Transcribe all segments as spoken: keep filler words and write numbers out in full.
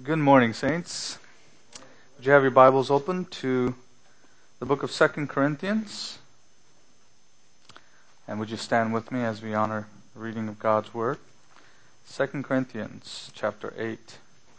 Good morning, saints. Would you have your Bibles open to the book of Second Corinthians? And would you stand with me as we honor the reading of God's Word? Second Corinthians chapter eight.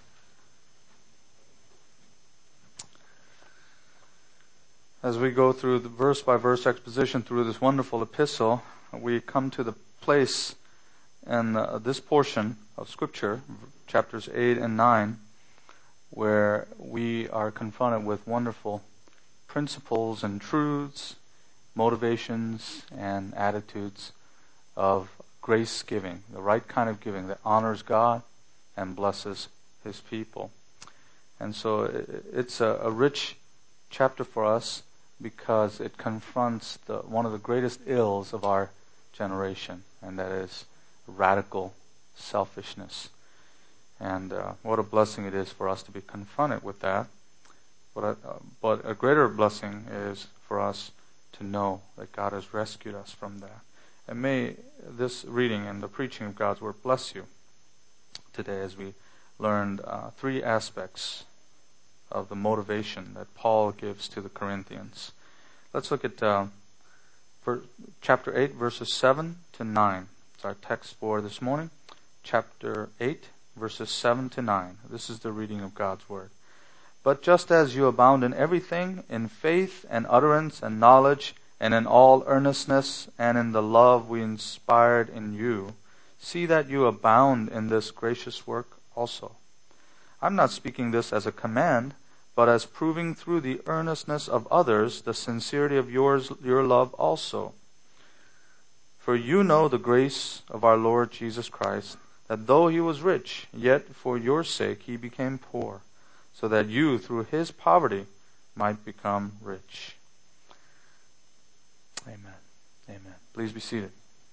As we go through the verse-by-verse exposition through this wonderful epistle, we come to the place in uh, this portion of Scripture, chapters eight and nine, where we are confronted with wonderful principles and truths, motivations and attitudes of grace giving, the right kind of giving that honors God and blesses His people. And so it's a, a rich chapter for us because it confronts the, one of the greatest ills of our generation, and that is radical selfishness. And uh, what a blessing it is for us to be confronted with that. But a, uh, but a greater blessing is for us to know that God has rescued us from that. And may this reading and the preaching of God's Word bless you today as we learned uh, three aspects of the motivation that Paul gives to the Corinthians. Let's look at uh, for chapter eight, verses seven to nine. It's our text for this morning. Chapter eight, verses seven to nine. This is the reading of God's Word. But just as you abound in everything, in faith and utterance and knowledge, and in all earnestness, and in the love we inspired in you, see that you abound in this gracious work also. I'm not speaking this as a command, but as proving through the earnestness of others the sincerity of yours, your love also. For you know the grace of our Lord Jesus Christ, that though he was rich, yet for your sake he became poor, so that you through his poverty might become rich. Amen. Amen. Please be seated.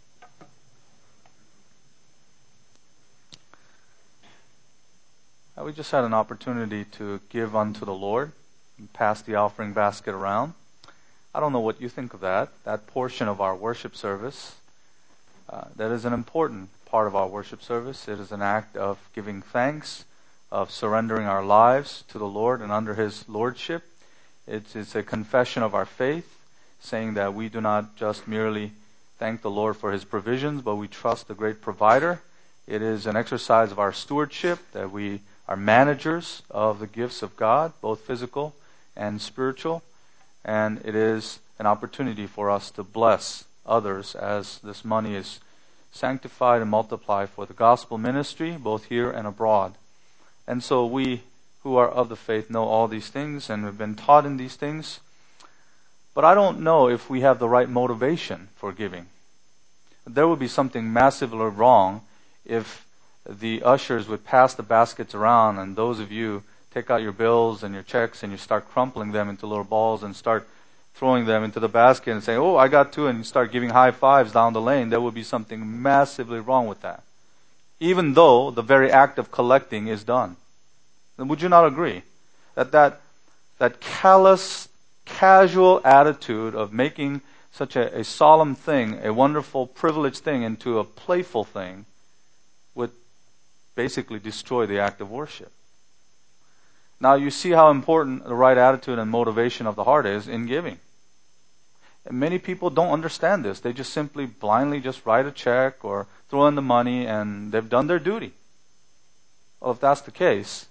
Uh, we just had an opportunity to give unto the Lord and pass the offering basket around. I don't know what you think of that, that portion of our worship service. Uh, that is an important part of our worship service. It is an act of giving thanks, of surrendering our lives to the Lord and under His lordship. It's, it's a confession of our faith, saying that we do not just merely thank the Lord for His provisions, but we trust the great provider. It is an exercise of our stewardship, that we are managers of the gifts of God, both physical and spiritual. And it is an opportunity for us to bless others as this money is sanctified and multiplied for the gospel ministry, both here and abroad. And so we who are of the faith know all these things and have been taught in these things. But I don't know if we have the right motivation for giving. There would be something massively wrong if the ushers would pass the baskets around and those of you take out your bills and your checks and you start crumpling them into little balls and start throwing them into the basket and saying, oh, I got two, and you start giving high fives down the lane. There would be something massively wrong with that, even though the very act of collecting is done. And would you not agree that that, that callous, casual attitude of making such a, a solemn thing, a wonderful, privileged thing, into a playful thing would basically destroy the act of worship? Now you see how important the right attitude and motivation of the heart is in giving. And many people don't understand this. They just simply blindly just write a check or throw in the money and they've done their duty. Well, if that's the case,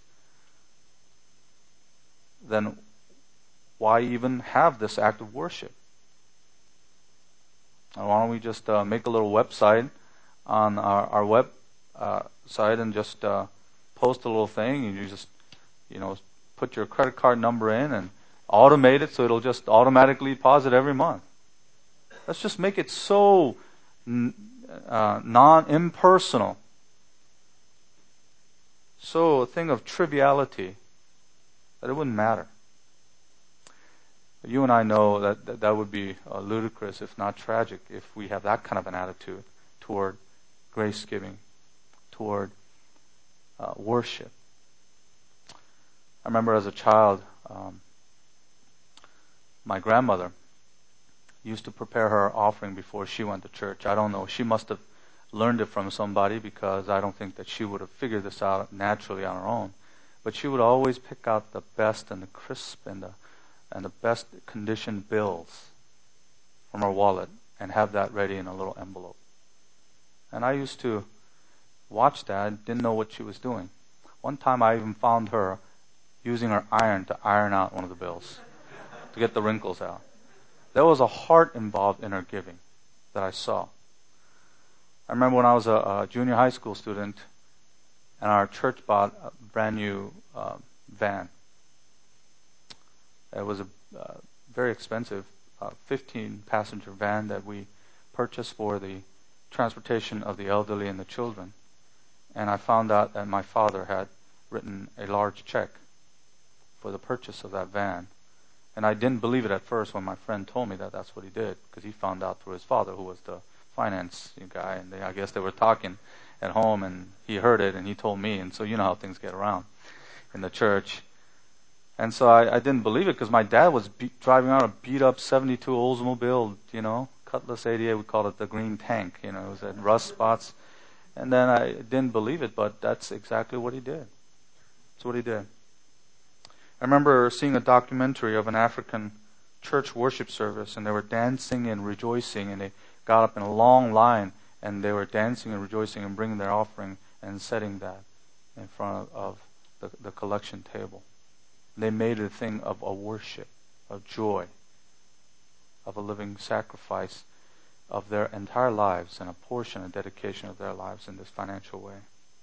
then why even have this act of worship? Now, why don't we just uh, make a little website on our, our web uh, site and just uh, post a little thing, and you just You know, put your credit card number in and automate it so it'll just automatically deposit every month. Let's just make it so uh, non-impersonal. So a thing of triviality that it wouldn't matter. You and I know that that, that would be uh, ludicrous, if not tragic, if we have that kind of an attitude toward grace giving, toward uh, worship. I remember as a child, um, my grandmother used to prepare her offering before she went to church. I don't know. She must have learned it from somebody, because I don't think that she would have figured this out naturally on her own. But she would always pick out the best and the crisp and the, and the best conditioned bills from her wallet and have that ready in a little envelope. And I used to watch that and didn't know what she was doing. One time I even found her using her iron to iron out one of the bills to get the wrinkles out. There was a heart involved in her giving that I saw. I remember when I was a, a junior high school student and our church bought a brand new uh, van. It was a uh, very expensive uh, fifteen passenger van that we purchased for the transportation of the elderly and the children. And I found out that my father had written a large check for the purchase of that van. And I didn't believe it at first when my friend told me that that's what he did, because he found out through his father, who was the finance guy, and they, I guess they were talking at home, and he heard it, and he told me, and so you know how things get around in the church. And so I, I didn't believe it, because my dad was beat, driving around a beat-up seventy-two Oldsmobile, you know, Cutlass eighty-eight, we called it the green tank, you know, it was at rust spots. And then I didn't believe it, but that's exactly what he did. That's what he did. I remember seeing a documentary of an African church worship service, and they were dancing and rejoicing, and they got up in a long line, and they were dancing and rejoicing and bringing their offering and setting that in front of, of the, the collection table. And they made it a thing of a worship, of joy, of a living sacrifice of their entire lives and a portion, a dedication of their lives in this financial way.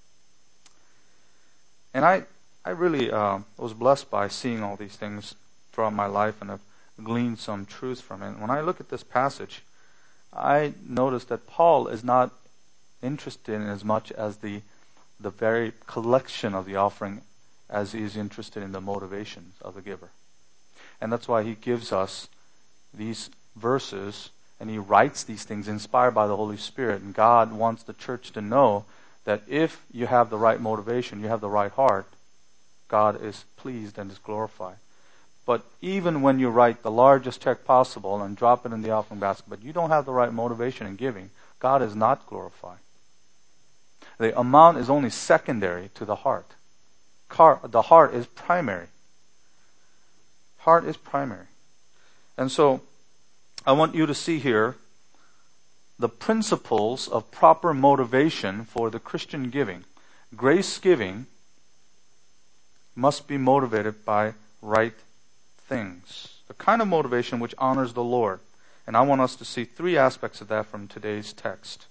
And I I really uh, was blessed by seeing all these things throughout my life, and have gleaned some truth from it. And when I look at this passage, I notice that Paul is not interested in as much as the the very collection of the offering as he is interested in the motivations of the giver. And that's why he gives us these verses, and he writes these things inspired by the Holy Spirit. And God wants the church to know that if you have the right motivation, you have the right heart, God is pleased and is glorified. But even when you write the largest check possible and drop it in the offering basket, but you don't have the right motivation in giving, God is not glorified. The amount is only secondary to the heart. Car- the heart is primary. Heart is primary. And so, I want you to see here the principles of proper motivation for the Christian giving. Grace giving must be motivated by right things. The kind of motivation which honors the Lord. And I want us to see three aspects of that from today's text.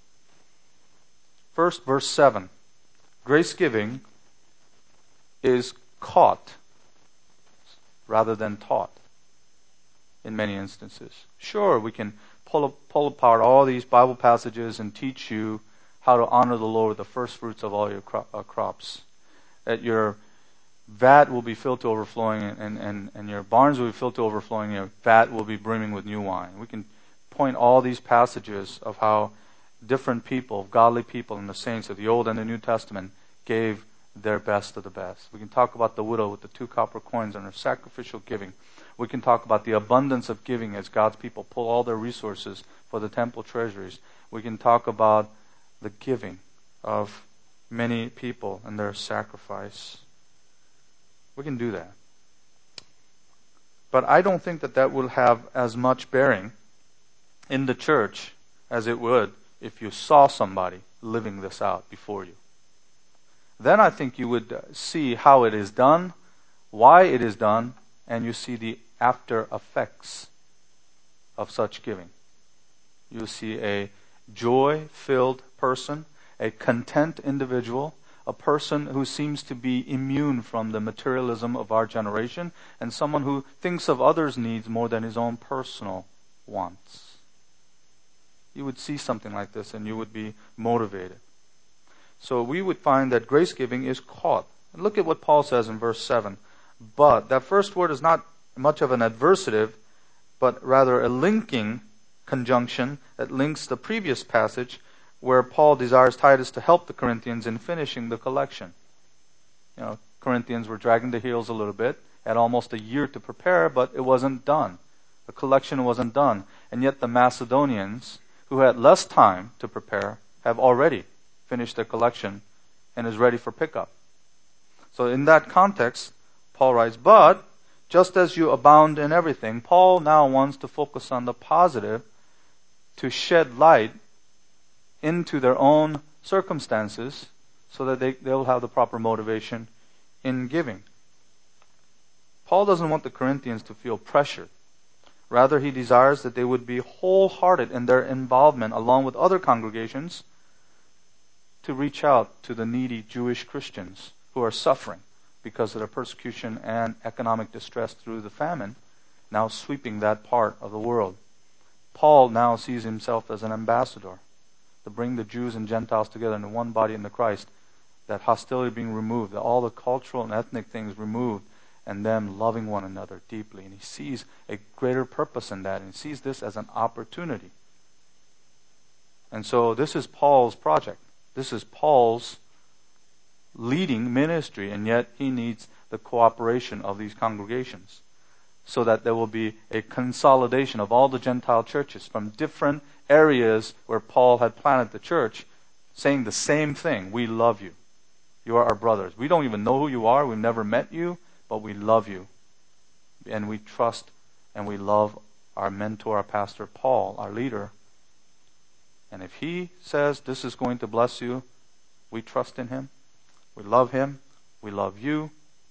First, verse seven. Grace giving is caught rather than taught in many instances. Sure, we can pull, pull apart all these Bible passages and teach you how to honor the Lord with the first fruits of all your cro- uh, crops. That your vat will be filled to overflowing, and, and, and your barns will be filled to overflowing, your vat will be brimming with new wine. We can point all these passages of how different people, godly people in the saints of the Old and the New Testament gave their best of the best. We can talk about the widow with the two copper coins and her sacrificial giving. We can talk about the abundance of giving as God's people pull all their resources for the temple treasuries. We can talk about the giving of many people and their sacrifice. We can do that. But I don't think that that will have as much bearing in the church as it would if you saw somebody living this out before you. Then I think you would see how it is done, why it is done, and you see the after effects of such giving. You see a joy-filled person, a content individual, a person who seems to be immune from the materialism of our generation, and someone who thinks of others' needs more than his own personal wants. You would see something like this and you would be motivated. So we would find that grace giving is caught. And look at what Paul says in verse seven. But, that first word is not much of an adversative, but rather a linking conjunction that links the previous passage where Paul desires Titus to help the Corinthians in finishing the collection. You know, Corinthians were dragging their heels a little bit, had almost a year to prepare, but it wasn't done. The collection wasn't done. And yet the Macedonians, who had less time to prepare, have already finished their collection and is ready for pickup. So in that context, Paul writes, but just as you abound in everything, Paul now wants to focus on the positive to shed light into their own circumstances so that they, they'll have the proper motivation in giving. Paul doesn't want the Corinthians to feel pressured. Rather, he desires that they would be wholehearted in their involvement along with other congregations to reach out to the needy Jewish Christians who are suffering because of the persecution and economic distress through the famine now sweeping that part of the world. Paul now sees himself as an ambassador to bring the Jews and Gentiles together in one body in the Christ, that hostility being removed, that all the cultural and ethnic things removed, and them loving one another deeply. And he sees a greater purpose in that, and he sees this as an opportunity. And so this is Paul's project. This is Paul's leading ministry, and yet he needs the cooperation of these congregations so that there will be a consolidation of all the Gentile churches from different areas where Paul had planted the church, saying the same thing: we love you. You are our brothers. We don't even know who you are. We've never met you, but we love you. And we trust and we love our mentor, our pastor, Paul, our leader. And if he says this is going to bless you, we trust in him. We love him. We love you.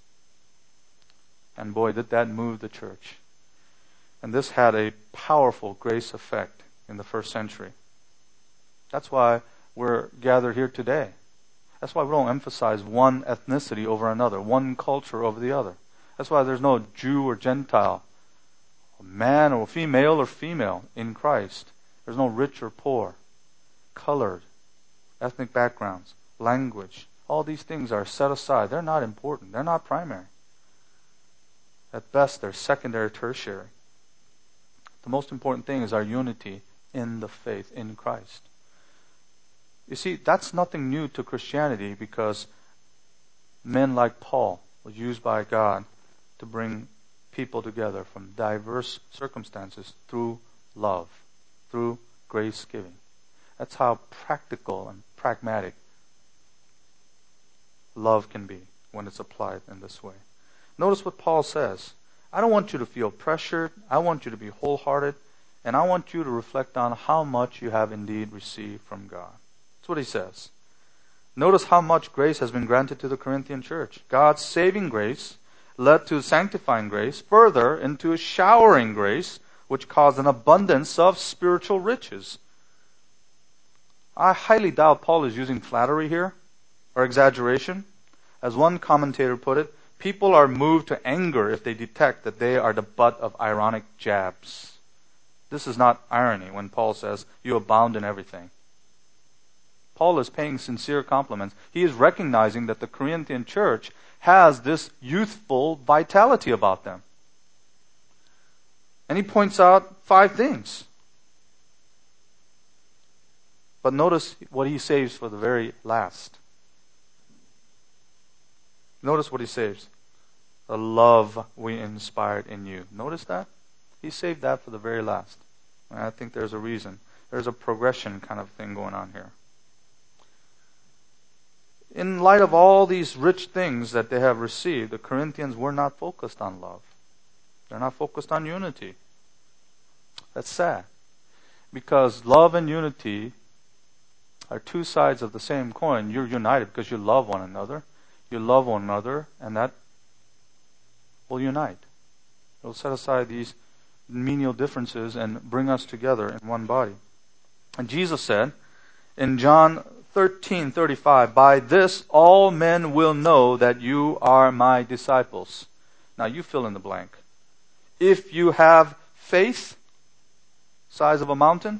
And boy, did that move the church. And this had a powerful grace effect in the first century. That's why we're gathered here today. That's why we don't emphasize one ethnicity over another, one culture over the other. That's why there's no Jew or Gentile, man or female or female in Christ. There's no rich or poor, colored, ethnic backgrounds, language. All these things are set aside. They're not important. They're not primary. At best, they're secondary, tertiary. The most important thing is our unity in the faith in Christ. You see, that's nothing new to Christianity, because men like Paul were used by God to bring people together from diverse circumstances through love, through grace giving. That's how practical and pragmatic love can be when it's applied in this way. Notice what Paul says. I don't want you to feel pressured. I want you to be wholehearted. And I want you to reflect on how much you have indeed received from God. That's what he says. Notice how much grace has been granted to the Corinthian church. God's saving grace led to sanctifying grace, further into a showering grace, which caused an abundance of spiritual riches. I highly doubt Paul is using flattery here, or exaggeration. As one commentator put it, people are moved to anger if they detect that they are the butt of ironic jabs. This is not irony when Paul says, you abound in everything. Paul is paying sincere compliments. He is recognizing that the Corinthian church has this youthful vitality about them. And he points out five things. But notice what he saves for the very last. Notice what he saves. The love we inspired in you. Notice that? He saved that for the very last. And I think there's a reason. There's a progression kind of thing going on here. In light of all these rich things that they have received, the Corinthians were not focused on love. They're not focused on unity. That's sad. Because love and unity are two sides of the same coin. You're united because you love one another. You love one another, and that will unite. It will set aside these menial differences and bring us together in one body. And Jesus said in John thirteen thirty-five, by this all men will know that you are my disciples. Now you fill in the blank. If you have faith, size of a mountain.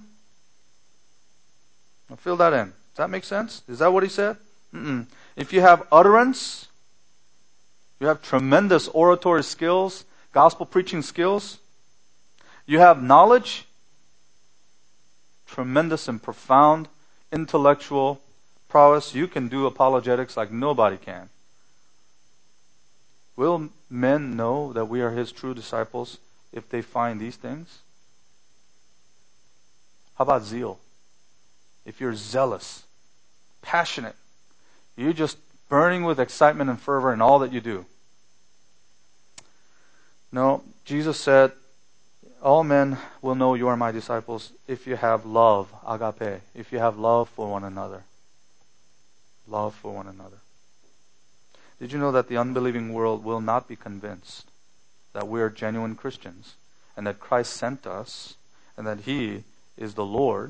Now fill that in. Does that make sense? Is that what he said? Mm-mm. If you have utterance, you have tremendous oratory skills, gospel preaching skills, you have knowledge, tremendous and profound intellectual prowess, you can do apologetics like nobody can. Will men know that we are his true disciples if they find these things? How about zeal? If you're zealous, passionate, you just burning with excitement and fervor in all that you do. No, Jesus said, all men will know you are my disciples if you have love, agape, if you have love for one another. Love for one another. Did you know that the unbelieving world will not be convinced that we are genuine Christians and that Christ sent us and that He is the Lord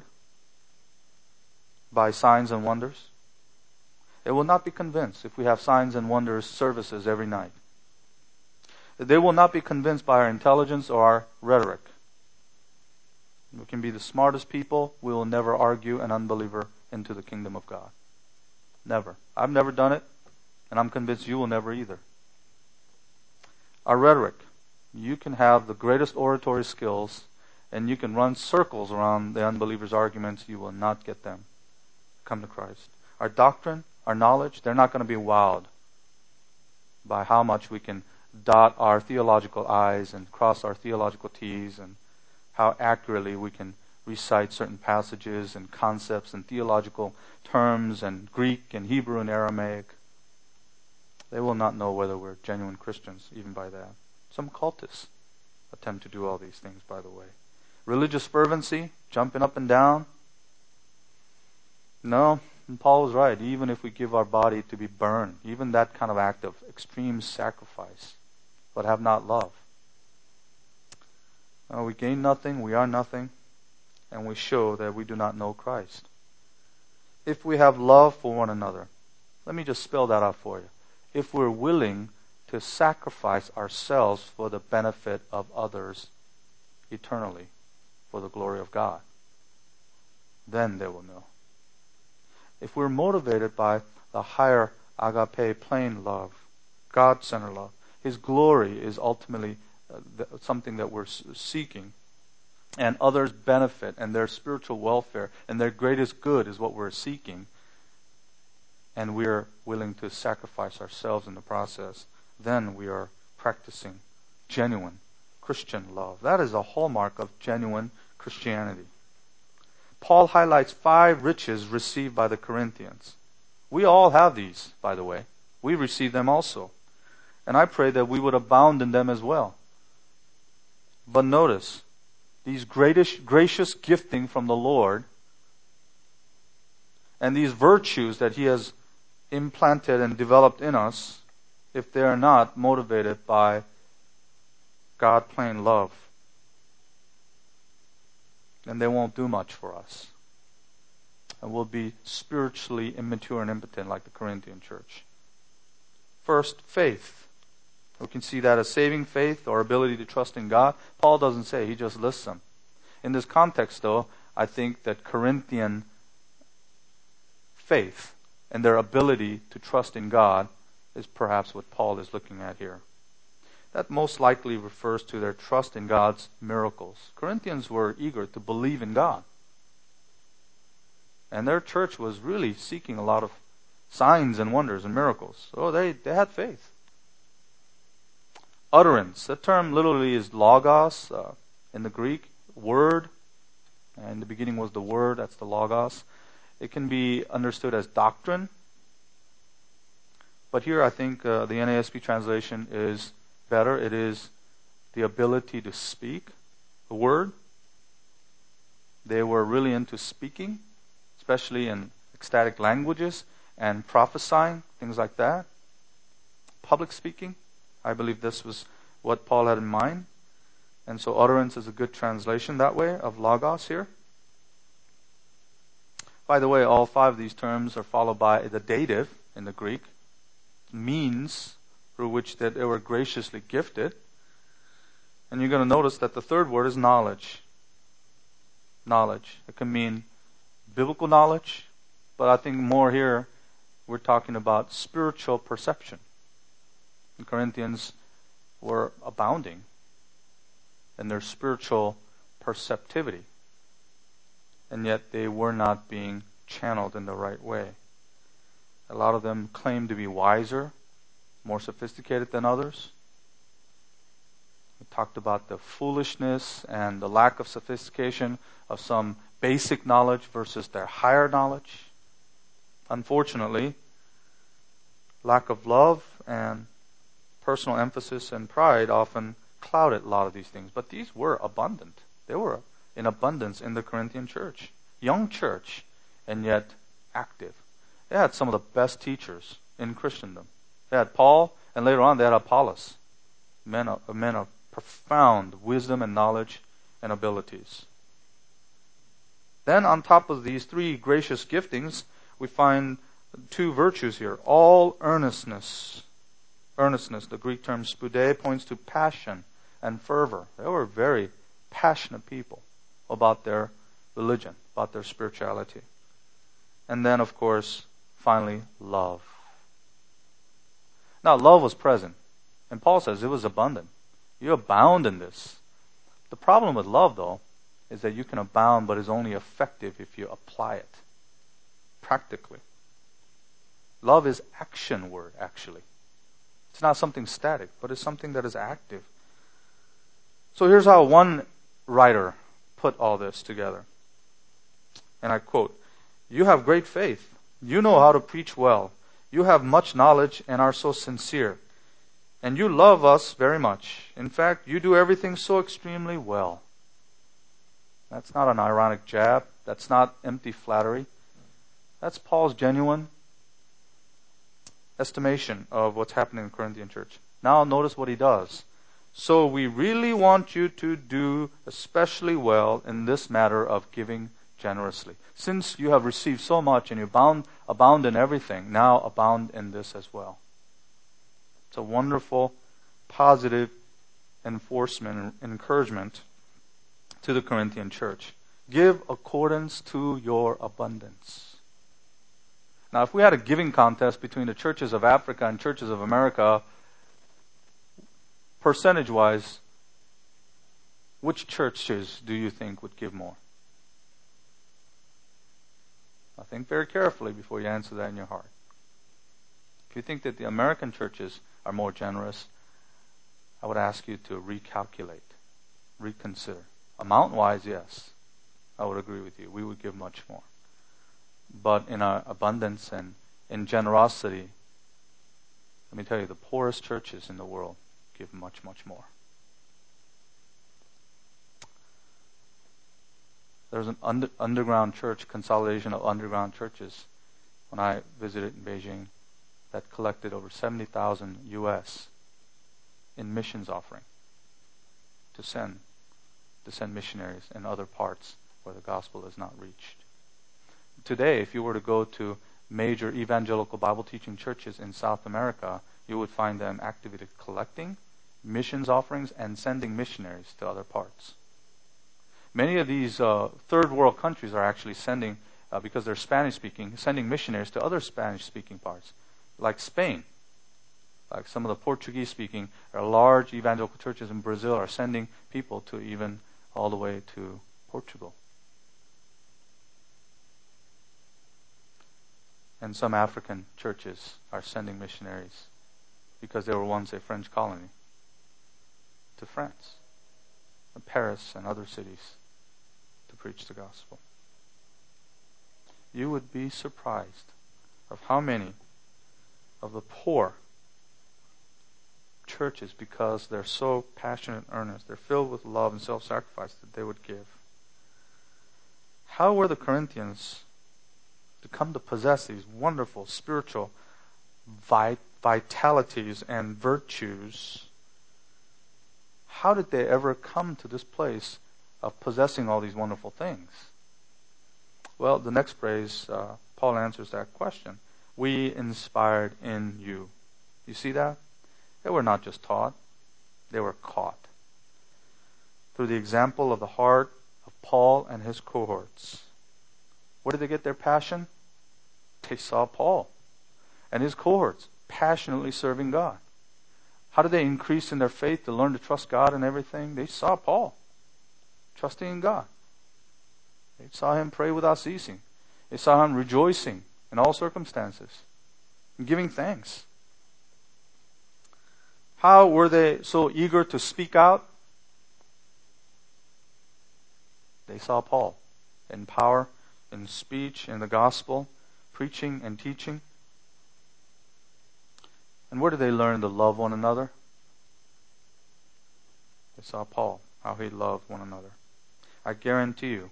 by signs and wonders? They will not be convinced if we have signs and wonders services every night. They will not be convinced by our intelligence or our rhetoric. We can be the smartest people. We will never argue an unbeliever into the kingdom of God. Never. I've never done it, and I'm convinced you will never either. Our rhetoric. You can have the greatest oratory skills, and you can run circles around the unbeliever's arguments. You will not get them come to Christ. Our doctrine, our knowledge, they're not going to be wowed by how much we can dot our theological I's and cross our theological T's and how accurately we can recite certain passages and concepts and theological terms and Greek and Hebrew and Aramaic. They will not know whether we're genuine Christians even by that. Some cultists attempt to do all these things, by the way. Religious fervency, jumping up and down. No, and Paul was right. Even if we give our body to be burned, even that kind of act of extreme sacrifice, but have not love. Uh, we gain nothing, we are nothing, and we show that we do not know Christ. If we have love for one another, let me just spell that out for you. If we're willing to sacrifice ourselves for the benefit of others eternally, for the glory of God, then they will know. If we're motivated by the higher agape, plain love, God-centered love, His glory is ultimately uh, th- something that we're s- seeking, and others' benefit and their spiritual welfare and their greatest good is what we're seeking, and we're willing to sacrifice ourselves in the process, then we are practicing genuine Christian love. That is a hallmark of genuine Christianity. Paul highlights five riches received by the Corinthians. We all have these, by the way. We receive them also. And I pray that we would abound in them as well. But notice, these gracious, gracious gifting from the Lord and these virtues that He has implanted and developed in us, if they are not motivated by God-plain love, then they won't do much for us. And we'll be spiritually immature and impotent like the Corinthian church. First, faith. We can see that as saving faith or ability to trust in God. Paul doesn't say, he just lists them. In this context, though, I think that Corinthian faith and their ability to trust in God is perhaps what Paul is looking at here. That most likely refers to their trust in God's miracles. Corinthians were eager to believe in God. And their church was really seeking a lot of signs and wonders and miracles. So they, they had faith. Utterance. The term literally is logos uh, in the Greek. Word. And in the beginning was the word. That's the logos. It can be understood as doctrine. But here I think uh, the N A S B translation is better. It is the ability to speak the word. They were really into speaking, especially in ecstatic languages and prophesying, things like that. Public speaking. I believe this was what Paul had in mind. And so utterance is a good translation that way of logos here. By the way, all five of these terms are followed by the dative in the Greek. Means through which that they were graciously gifted. And you're going to notice that the third word is knowledge. Knowledge. It can mean biblical knowledge, but I think more here we're talking about spiritual perception. The Corinthians were abounding in their spiritual perceptivity, and yet they were not being channeled in the right way. A lot of them claimed to be wiser, more sophisticated than others. We talked about the foolishness and the lack of sophistication of some basic knowledge versus their higher knowledge. Unfortunately, lack of love and personal emphasis and pride often clouded a lot of these things. But these were abundant. They were in abundance in the Corinthian church. Young church, and yet active. They had some of the best teachers in Christendom. They had Paul, and later on they had Apollos. Men of, men of profound wisdom and knowledge and abilities. Then on top of these three gracious giftings, we find two virtues here. All earnestness. Earnestness, the Greek term spude, points to passion and fervor. They were very passionate people about their religion, about their spirituality. And then, of course, finally, love. Now, love was present. And Paul says it was abundant. You abound in this. The problem with love, though, is that you can abound, but is only effective if you apply it practically. Love is action word, actually. It's not something static, but it's something that is active. So here's how one writer put all this together. And I quote, "You have great faith. You know how to preach well. You have much knowledge and are so sincere. And you love us very much. In fact, you do everything so extremely well." That's not an ironic jab. That's not empty flattery. That's Paul's genuine estimation of what's happening in the Corinthian church. Now notice what he does. "So we really want you to do especially well in this matter of giving generously. Since you have received so much and you abound, abound in everything, now abound in this as well." It's a wonderful, positive enforcement and encouragement to the Corinthian church. Give accordance to your abundance. Now, if we had a giving contest between the churches of Africa and churches of America, percentage-wise, which churches do you think would give more? Now, think very carefully before you answer that in your heart. If you think that the American churches are more generous, I would ask you to recalculate, reconsider. Amount-wise, yes, I would agree with you. We would give much more. But in our abundance and in generosity, let me tell you, the poorest churches in the world give much, much more. There's an under, underground church, consolidation of underground churches, when I visited in Beijing, that collected over seventy thousand U S in missions offering to send, to send missionaries in other parts where the gospel is not reached. Today, if you were to go to major evangelical Bible teaching churches in South America, you would find them actively collecting missions offerings and sending missionaries to other parts. Many of these uh, third world countries are actually sending, uh, because they're Spanish speaking, sending missionaries to other Spanish speaking parts, like Spain. Like some of the Portuguese speaking, or large evangelical churches in Brazil are sending people to even all the way to Portugal. And some African churches are sending missionaries, because they were once a French colony, to France, and Paris and other cities to preach the gospel. You would be surprised of how many of the poor churches, because they're so passionate and earnest, they're filled with love and self-sacrifice, that they would give. How were the Corinthians to come to possess these wonderful spiritual vit- vitalities and virtues? How did they ever come to this place of possessing all these wonderful things? Well, the next phrase, uh, Paul answers that question. We inspired in you. You see that? They were not just taught, they were caught. Through the example of the heart of Paul and his cohorts. Where did they get their passion? They saw Paul and his cohorts passionately serving God. How did they increase in their faith to learn to trust God and everything? They saw Paul trusting in God. They saw him pray without ceasing. They saw him rejoicing in all circumstances and giving thanks. How were they so eager to speak out? They saw Paul in power, in speech, in the gospel, preaching and teaching. And where did they learn to love one another? They saw Paul, how he loved one another. I guarantee you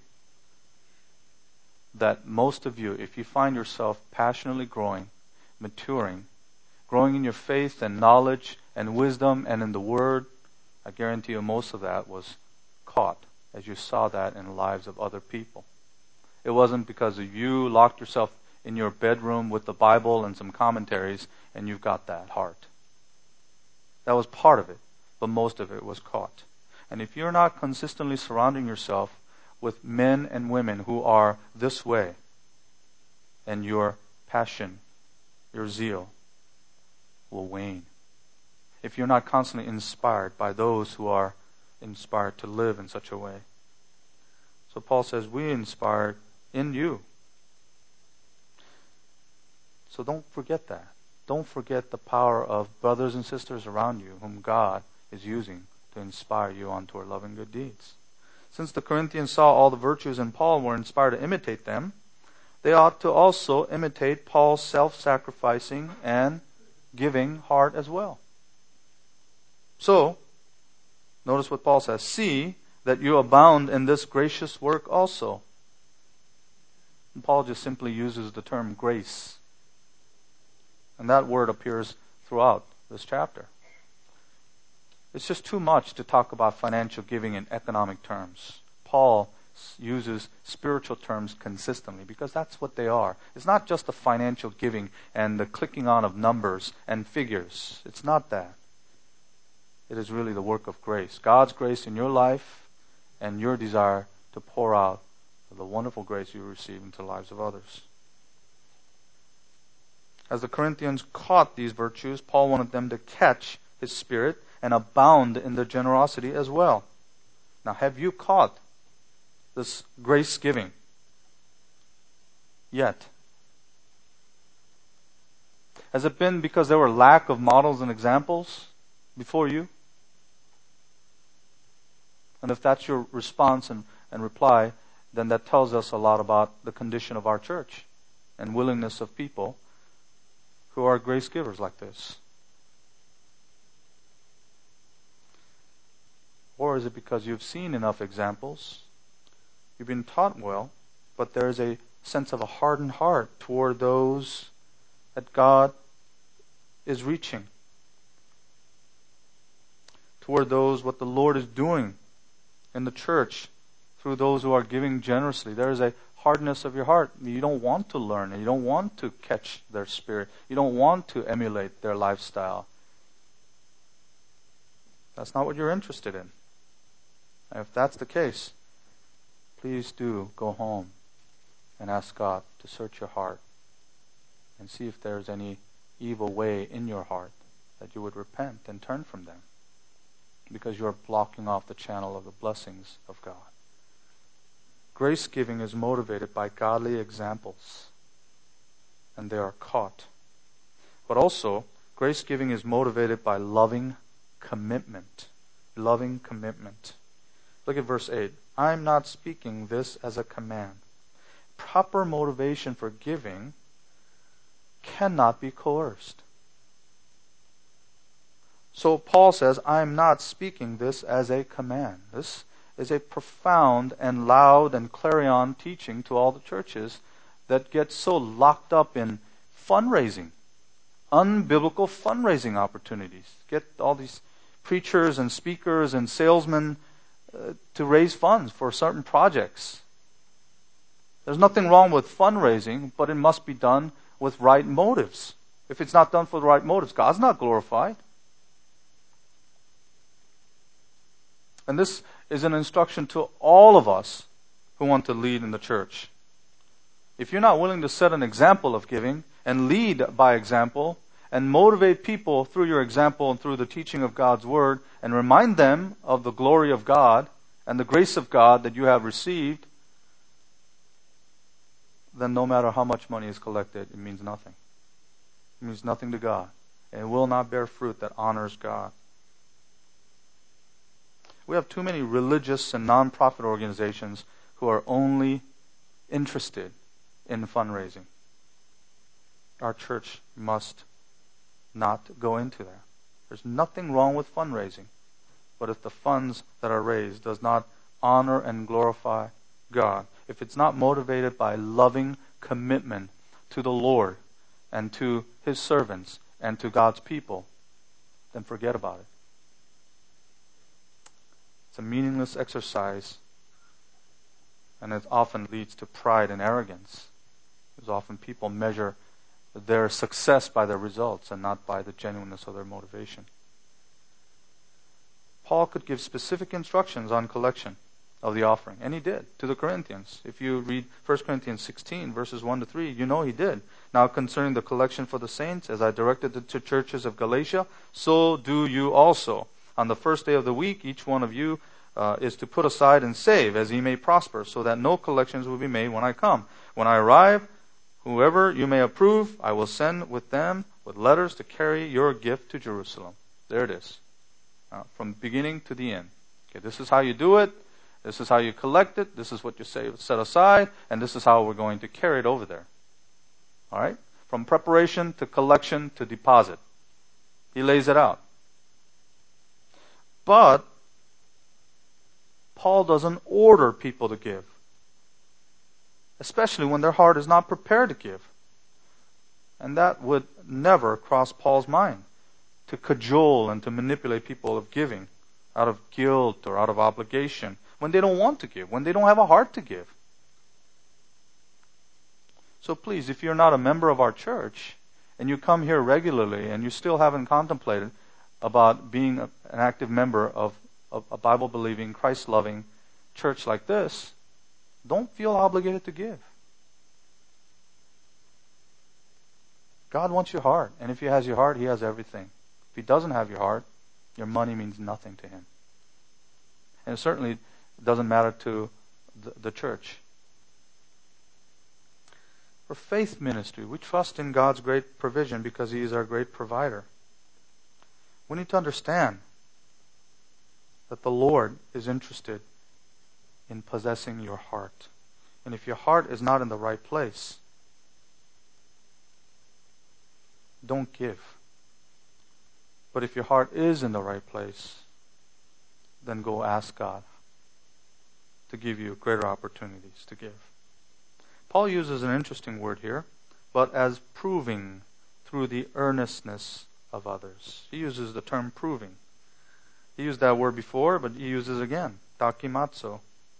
that most of you, if you find yourself passionately growing, maturing, growing in your faith and knowledge and wisdom and in the Word, I guarantee you most of that was caught as you saw that in the lives of other people. It wasn't because of you locked yourself in your bedroom with the Bible and some commentaries and you've got that heart. That was part of it, but most of it was caught. And if you're not consistently surrounding yourself with men and women who are this way, and your passion, your zeal will wane. If you're not constantly inspired by those who are inspired to live in such a way. So Paul says, we inspired in you. So don't forget that. Don't forget the power of brothers and sisters around you whom God is using to inspire you on toward loving good deeds. Since the Corinthians saw all the virtues in Paul and were inspired to imitate them, they ought to also imitate Paul's self-sacrificing and giving heart as well. So, notice what Paul says. See that you abound in this gracious work also. And Paul just simply uses the term grace. And that word appears throughout this chapter. It's just too much to talk about financial giving in economic terms. Paul uses spiritual terms consistently because that's what they are. It's not just the financial giving and the clicking on of numbers and figures. It's not that. It is really the work of grace. God's grace in your life and your desire to pour out the wonderful grace you receive into the lives of others. As the Corinthians caught these virtues, Paul wanted them to catch his spirit and abound in their generosity as well. Now, have you caught this grace giving yet? Has it been because there were lack of models and examples before you? And if that's your response and, and reply, then that tells us a lot about the condition of our church and willingness of people who are grace givers like this. Or is it because you've seen enough examples, you've been taught well, but there is a sense of a hardened heart toward those that God is reaching, toward those what the Lord is doing in the church through those who are giving generously. There is a hardness of your heart. You don't want to learn. You don't want to catch their spirit. You don't want to emulate their lifestyle. That's not what you're interested in. And if that's the case, please do go home and ask God to search your heart and see if there's any evil way in your heart that you would repent and turn from them, because you are blocking off the channel of the blessings of God. Grace giving is motivated by godly examples, and they are caught. But also, grace giving is motivated by loving commitment. Loving commitment. Look at verse eight. I'm not speaking this as a command. Proper motivation for giving cannot be coerced. So Paul says, I'm not speaking this as a command. This is a profound and loud and clarion teaching to all the churches that get so locked up in fundraising, unbiblical fundraising opportunities. Get all these preachers and speakers and salesmen uh, to raise funds for certain projects. There's nothing wrong with fundraising, but it must be done with right motives. If it's not done for the right motives, God's not glorified. And this is an instruction to all of us who want to lead in the church. If you're not willing to set an example of giving and lead by example and motivate people through your example and through the teaching of God's Word and remind them of the glory of God and the grace of God that you have received, then no matter how much money is collected, it means nothing. It means nothing to God. And it will not bear fruit that honors God. We have too many religious and non-profit organizations who are only interested in fundraising. Our church must not go into there. There's nothing wrong with fundraising. But if the funds that are raised does not honor and glorify God, if it's not motivated by loving commitment to the Lord and to His servants and to God's people, then forget about it. It's a meaningless exercise, and it often leads to pride and arrogance. Because often people measure their success by their results and not by the genuineness of their motivation. Paul could give specific instructions on collection of the offering, and he did to the Corinthians. If you read First Corinthians sixteen, verses one to three, you know he did. Now concerning the collection for the saints, as I directed it to churches of Galatia, so do you also. On the first day of the week, each one of you uh, is to put aside and save, as he may prosper, so that no collections will be made when I come. When I arrive, whoever you may approve, I will send with them with letters to carry your gift to Jerusalem. There it is. Uh, from beginning to the end. Okay, this is how you do it. This is how you collect it. This is what you say, set aside. And this is how we're going to carry it over there. All right? From preparation to collection to deposit. He lays it out. But Paul doesn't order people to give. Especially when their heart is not prepared to give. And that would never cross Paul's mind. To cajole and to manipulate people of giving out of guilt or out of obligation when they don't want to give, when they don't have a heart to give. So please, if you're not a member of our church and you come here regularly and you still haven't contemplated about being a, an active member of, of a Bible-believing, Christ-loving church like this, don't feel obligated to give. God wants your heart, and if He has your heart, He has everything. If He doesn't have your heart, your money means nothing to Him. And it certainly doesn't matter to the, the church. For faith ministry, we trust in God's great provision because He is our great provider. We need to understand that the Lord is interested in possessing your heart. And if your heart is not in the right place, don't give. But if your heart is in the right place, then go ask God to give you greater opportunities to give. Paul uses an interesting word here, but as proving through the earnestness of others. He uses the term proving. He used that word before, but he uses it again, dakimazo.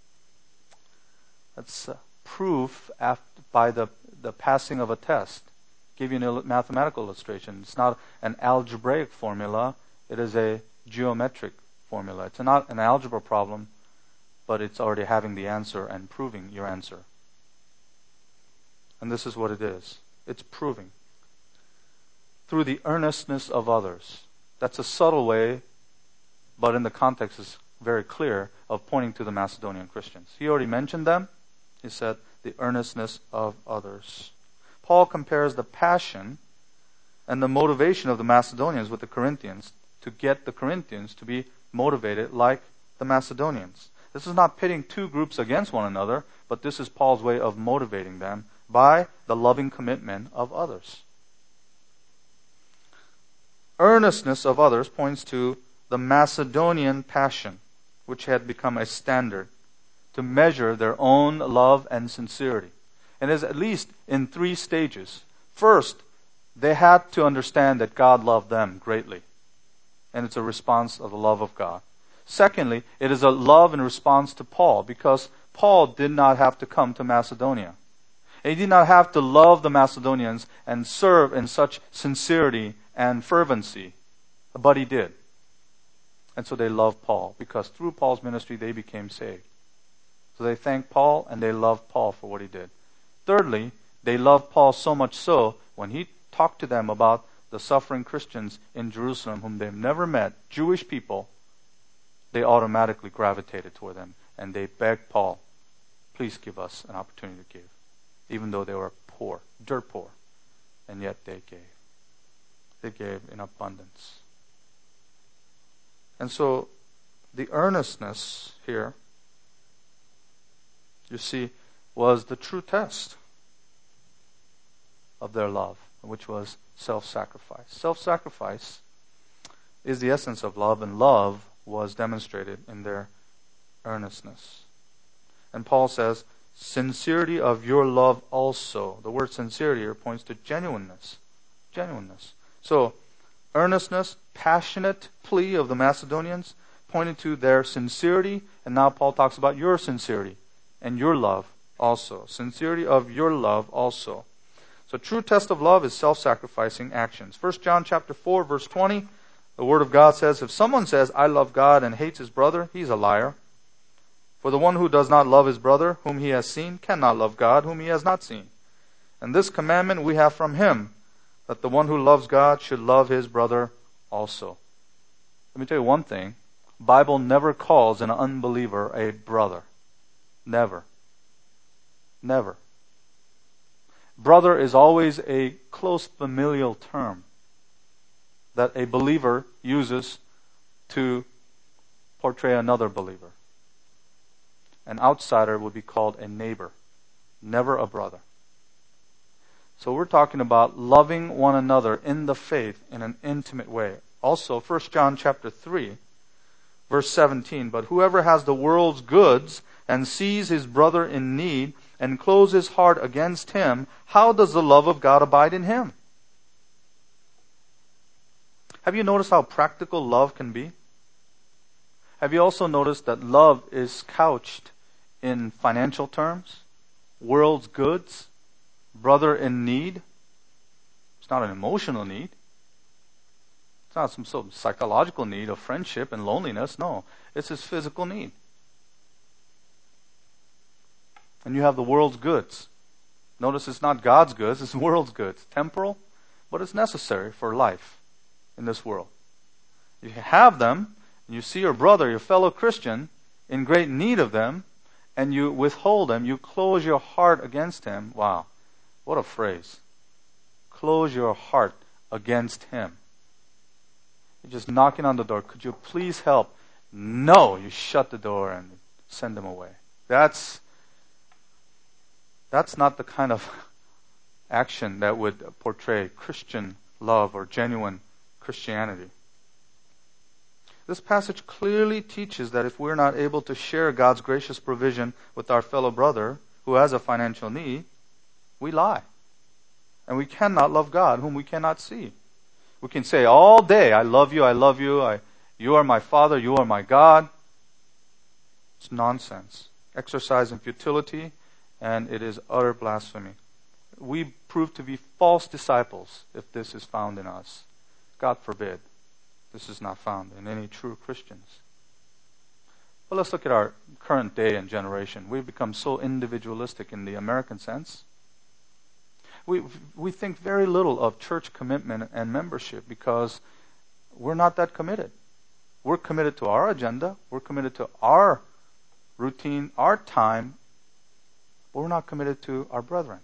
That's uh, proof after, by the, the passing of a test. Give you a mathematical illustration. It's not an algebraic formula. It is a geometric formula. It's not an algebra problem, but it's already having the answer and proving your answer. And this is what it is. It's proving. Through the earnestness of others. That's a subtle way, but in the context is very clear, of pointing to the Macedonian Christians. He already mentioned them. He said, the earnestness of others. Paul compares the passion and the motivation of the Macedonians with the Corinthians to get the Corinthians to be motivated like the Macedonians. This is not pitting two groups against one another, but this is Paul's way of motivating them by the loving commitment of others. Earnestness of others points to the Macedonian passion, which had become a standard to measure their own love and sincerity. And is at least in three stages. First, they had to understand that God loved them greatly. And it's a response of the love of God. Secondly, it is a love in response to Paul, because Paul did not have to come to Macedonia. He did not have to love the Macedonians and serve in such sincerity and fervency, but he did. And so they loved Paul, because through Paul's ministry they became saved. So they thanked Paul and they loved Paul for what he did. Thirdly, they loved Paul so much so, when he talked to them about the suffering Christians in Jerusalem whom they've never met, Jewish people, they automatically gravitated toward them. And they begged Paul, please give us an opportunity to give. Even though they were poor, dirt poor. And yet they gave. They gave in abundance. And so, the earnestness here, you see, was the true test of their love, which was self-sacrifice. Self-sacrifice is the essence of love, and love was demonstrated in their earnestness. And Paul says, sincerity of your love also. The word sincerity here points to genuineness. Genuineness. So, earnestness, passionate plea of the Macedonians pointed to their sincerity, and now Paul talks about your sincerity and your love also. Sincerity of your love also. So true test of love is self-sacrificing actions. First John chapter four, verse twenty, the Word of God says, if someone says, I love God and hates his brother, he's a liar. For the one who does not love his brother, whom he has seen, cannot love God, whom he has not seen. And this commandment we have from him, that the one who loves God should love his brother also. Let me tell you one thing. The Bible never calls an unbeliever a brother. Never. Never. Brother is always a close familial term that a believer uses to portray another believer. An outsider would be called a neighbor, never a brother. So we're talking about loving one another in the faith in an intimate way. Also, First John chapter three, verse seventeen, but whoever has the world's goods and sees his brother in need and closes his heart against him, how does the love of God abide in him? Have you noticed how practical love can be? Have you also noticed that love is couched in financial terms? World's goods? Brother in need? It's not an emotional need. It's not some sort of psychological need of friendship and loneliness. No, it's his physical need. And you have the world's goods. Notice it's not God's goods, it's the world's goods. Temporal, but it's necessary for life in this world. If you have them, and you see your brother, your fellow Christian, in great need of them, and you withhold them, you close your heart against him. Wow, what a phrase. Close your heart against him. You're just knocking on the door. Could you please help? No, you shut the door and send them away. That's That's not the kind of action that would portray Christian love or genuine Christianity. This passage clearly teaches that if we're not able to share God's gracious provision with our fellow brother who has a financial need, we lie. And we cannot love God whom we cannot see. We can say all day, I love you, I love you, I, you are my Father, you are my God. It's nonsense. Exercise in futility, and it is utter blasphemy. We prove to be false disciples if this is found in us. God forbid this is not found in any true Christians. But let's look at our current day and generation. We've become so individualistic in the American sense. We we think very little of church commitment and membership because we're not that committed. We're committed to our agenda. We're committed to our routine, our time, but we're not committed to our brethren,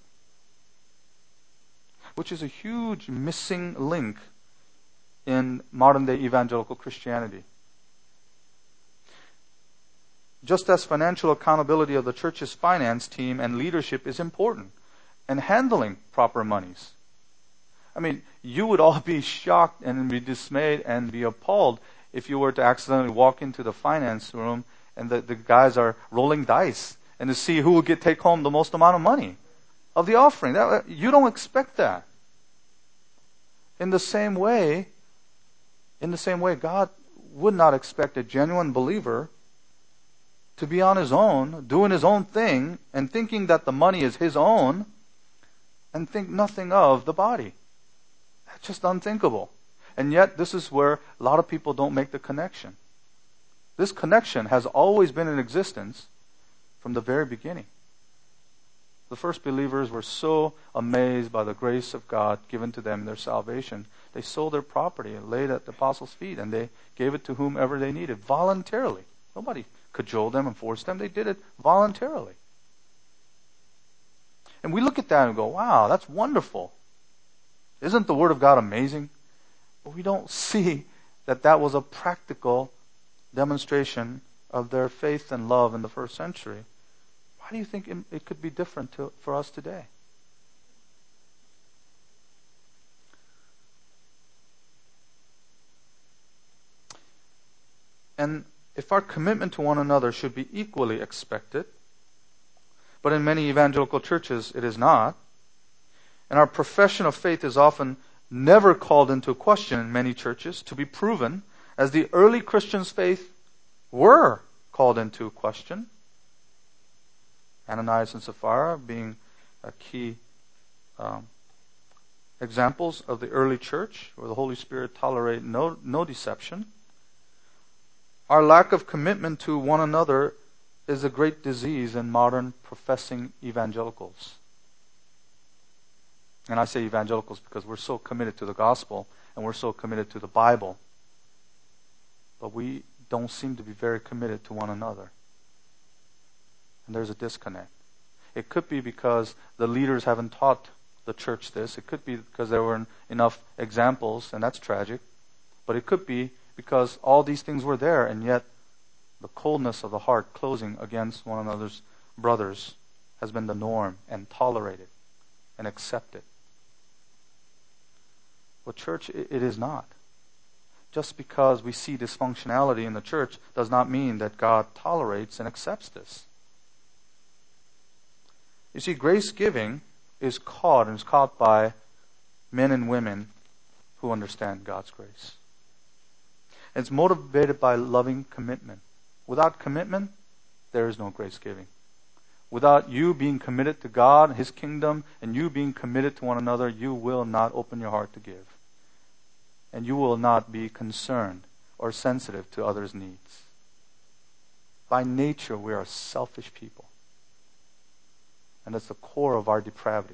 which is a huge missing link in modern-day evangelical Christianity. Just as financial accountability of the church's finance team and leadership is important, and handling proper monies. I mean, you would all be shocked and be dismayed and be appalled if you were to accidentally walk into the finance room and the, the guys are rolling dice and to see who will get take home the most amount of money of the offering. That, you don't expect that. In the same way, in the same way, God would not expect a genuine believer to be on his own, doing his own thing, and thinking that the money is his own, and think nothing of the body. That's just unthinkable. And yet, this is where a lot of people don't make the connection. This connection has always been in existence from the very beginning. The first believers were so amazed by the grace of God given to them in their salvation. They sold their property and laid it at the apostles' feet, and they gave it to whomever they needed voluntarily. Nobody cajoled them and forced them. They did it voluntarily. And we look at that and go, wow, that's wonderful. Isn't the Word of God amazing? But we don't see that that was a practical demonstration of their faith and love in the first century. Why do you think it could be different to, for us today? And if our commitment to one another should be equally expected, but in many evangelical churches it is not, and our profession of faith is often never called into question in many churches to be proven, as the early Christians' faith were called into question. Ananias and Sapphira being a key um, examples of the early church, where the Holy Spirit tolerated no, no deception. Our lack of commitment to one another is a great disease in modern professing evangelicals. And I say evangelicals because we're so committed to the gospel and we're so committed to the Bible. But we don't seem to be very committed to one another. And there's a disconnect. It could be because the leaders haven't taught the church this. It could be because there weren't enough examples, and that's tragic. But it could be because all these things were there, and yet the coldness of the heart closing against one another's brothers has been the norm and tolerated and accepted. Well, church, it is not. Just because we see dysfunctionality in the church does not mean that God tolerates and accepts this. You see, grace giving is caught and is caught by men and women who understand God's grace. It's motivated by loving commitment. Without commitment, there is no grace giving. Without you being committed to God, His kingdom, and you being committed to one another, you will not open your heart to give. And you will not be concerned or sensitive to others' needs. By nature, we are selfish people. And that's the core of our depravity.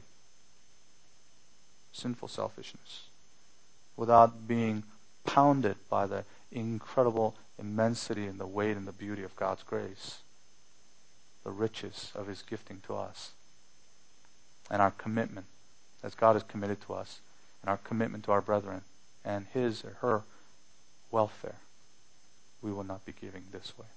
Sinful selfishness. Without being pounded by the incredible immensity and the weight and the beauty of God's grace. The riches of His gifting to us. And our commitment, as God is committed to us, and our commitment to our brethren, and his or her welfare, we will not be giving this way.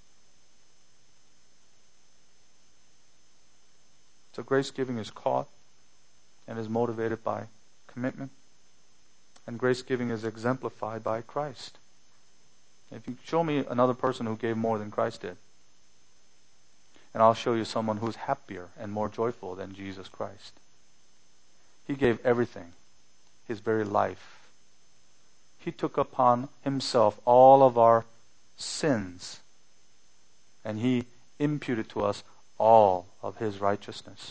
So grace giving is caught and is motivated by commitment. And grace giving is exemplified by Christ. If you show me another person who gave more than Christ did, and I'll show you someone who's happier and more joyful than Jesus Christ. He gave everything, His very life. He took upon Himself all of our sins, and He imputed to us all of His righteousness.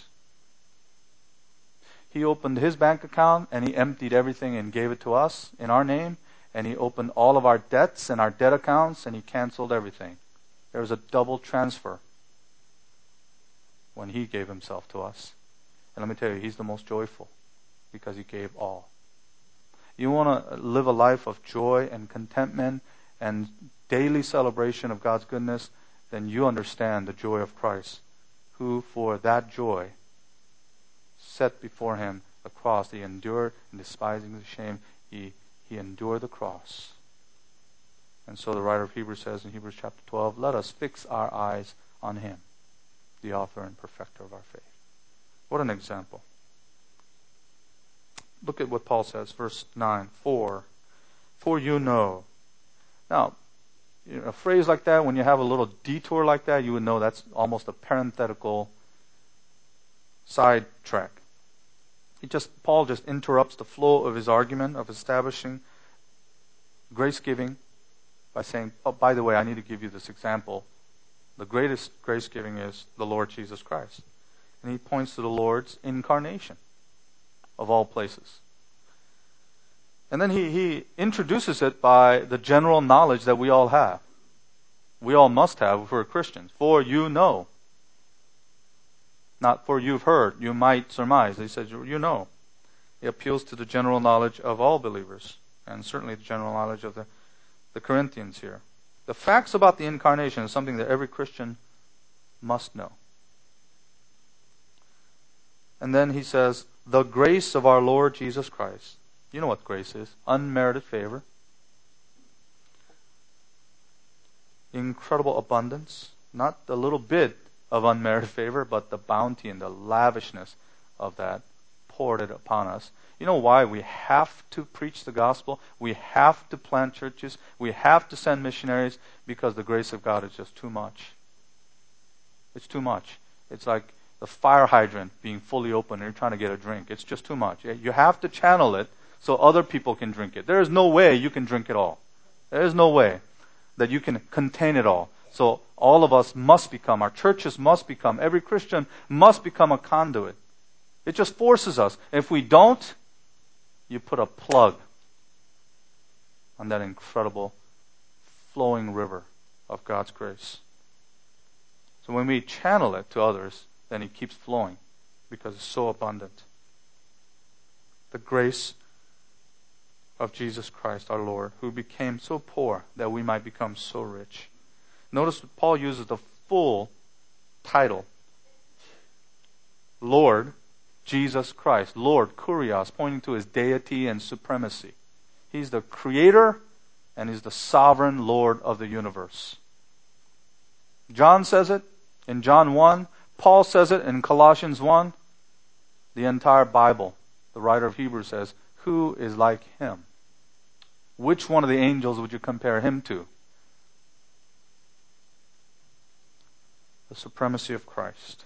He opened His bank account and He emptied everything and gave it to us in our name, and He opened all of our debts and our debt accounts and He canceled everything. There was a double transfer when He gave Himself to us. And let me tell you, He's the most joyful because He gave all. You want to live a life of joy and contentment and daily celebration of God's goodness, then you understand the joy of Christ, who for that joy set before Him the cross. He endured, and despising the shame, He, he endured the cross. And so the writer of Hebrews says in Hebrews chapter twelve, let us fix our eyes on Him, the author and perfecter of our faith. What an example. Look at what Paul says, verse nine. For, for you know. Now, you know, a phrase like that, when you have a little detour like that, you would know that's almost a parenthetical sidetrack. He just, Paul just interrupts the flow of his argument of establishing grace giving by saying, oh, by the way, I need to give you this example. The greatest grace giving is the Lord Jesus Christ. And he points to the Lord's incarnation. Of all places. And then he, he introduces it by the general knowledge that we all have. We all must have if we're Christians. For you know. Not for you've heard. You might surmise. He says, you know. He appeals to the general knowledge of all believers. And certainly the general knowledge of the, the Corinthians here. The facts about the incarnation is something that every Christian must know. And then he says, the grace of our Lord Jesus Christ. You know what grace is. Unmerited favor. Incredible abundance. Not the little bit of unmerited favor, but the bounty and the lavishness of that poured it upon us. You know why we have to preach the gospel? We have to plant churches. We have to send missionaries, because the grace of God is just too much. It's too much. It's like the fire hydrant being fully open and you're trying to get a drink. It's just too much. You have to channel it so other people can drink it. There is no way you can drink it all. There is no way that you can contain it all. So all of us must become, our churches must become, every Christian must become a conduit. It just forces us. If we don't, you put a plug on that incredible flowing river of God's grace. So when we channel it to others, then it keeps flowing because it's so abundant. The grace of Jesus Christ our Lord, who became so poor that we might become so rich. Notice Paul uses the full title. Lord Jesus Christ. Lord, Kurios, pointing to his deity and supremacy. He's the creator and he's the sovereign Lord of the universe. John says it in John one. Paul says it in Colossians one. The entire Bible, the writer of Hebrews says, who is like him? Which one of the angels would you compare him to? The supremacy of Christ.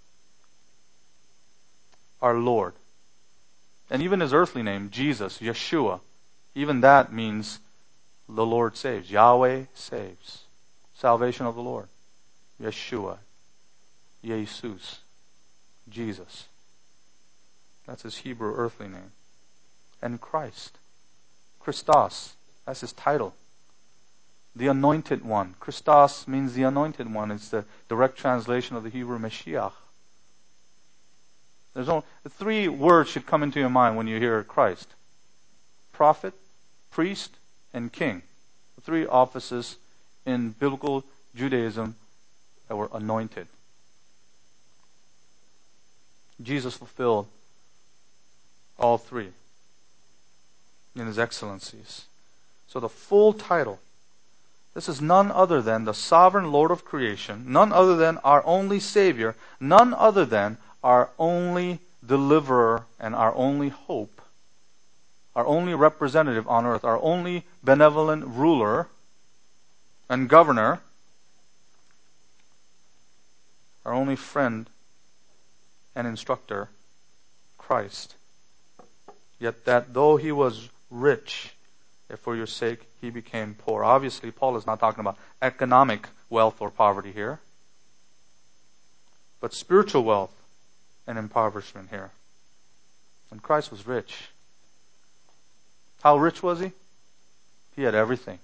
Our Lord. And even his earthly name, Jesus, Yeshua, even that means the Lord saves. Yahweh saves. Salvation of the Lord. Yeshua. Jesus. Jesus. That's his Hebrew earthly name. And Christ. Christos. That's his title. The Anointed One. Christos means the Anointed One. It's the direct translation of the Hebrew Mashiach. There's only three words should come into your mind when you hear Christ: prophet, priest, and king. The three offices in biblical Judaism that were anointed. Jesus fulfilled all three in his excellencies. So the full title, this is none other than the sovereign Lord of creation, none other than our only Savior, none other than our only deliverer and our only hope, our only representative on earth, our only benevolent ruler and governor, our only friend and instructor, Christ. Yet that though he was rich, yet for your sake he became poor. Obviously, Paul is not talking about economic wealth or poverty here, but spiritual wealth and impoverishment here. And Christ was rich. How rich was he? He had everything.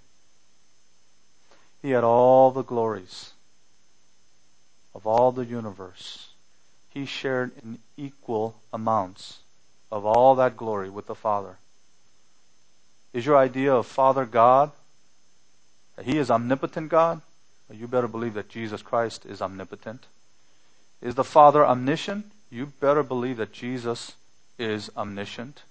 He had all the glories of all the universe. He shared in equal amounts of all that glory with the Father. Is your idea of Father God that he is omnipotent God? Well, you better believe that Jesus Christ is omnipotent. Is the Father omniscient? You better believe that Jesus is omniscient.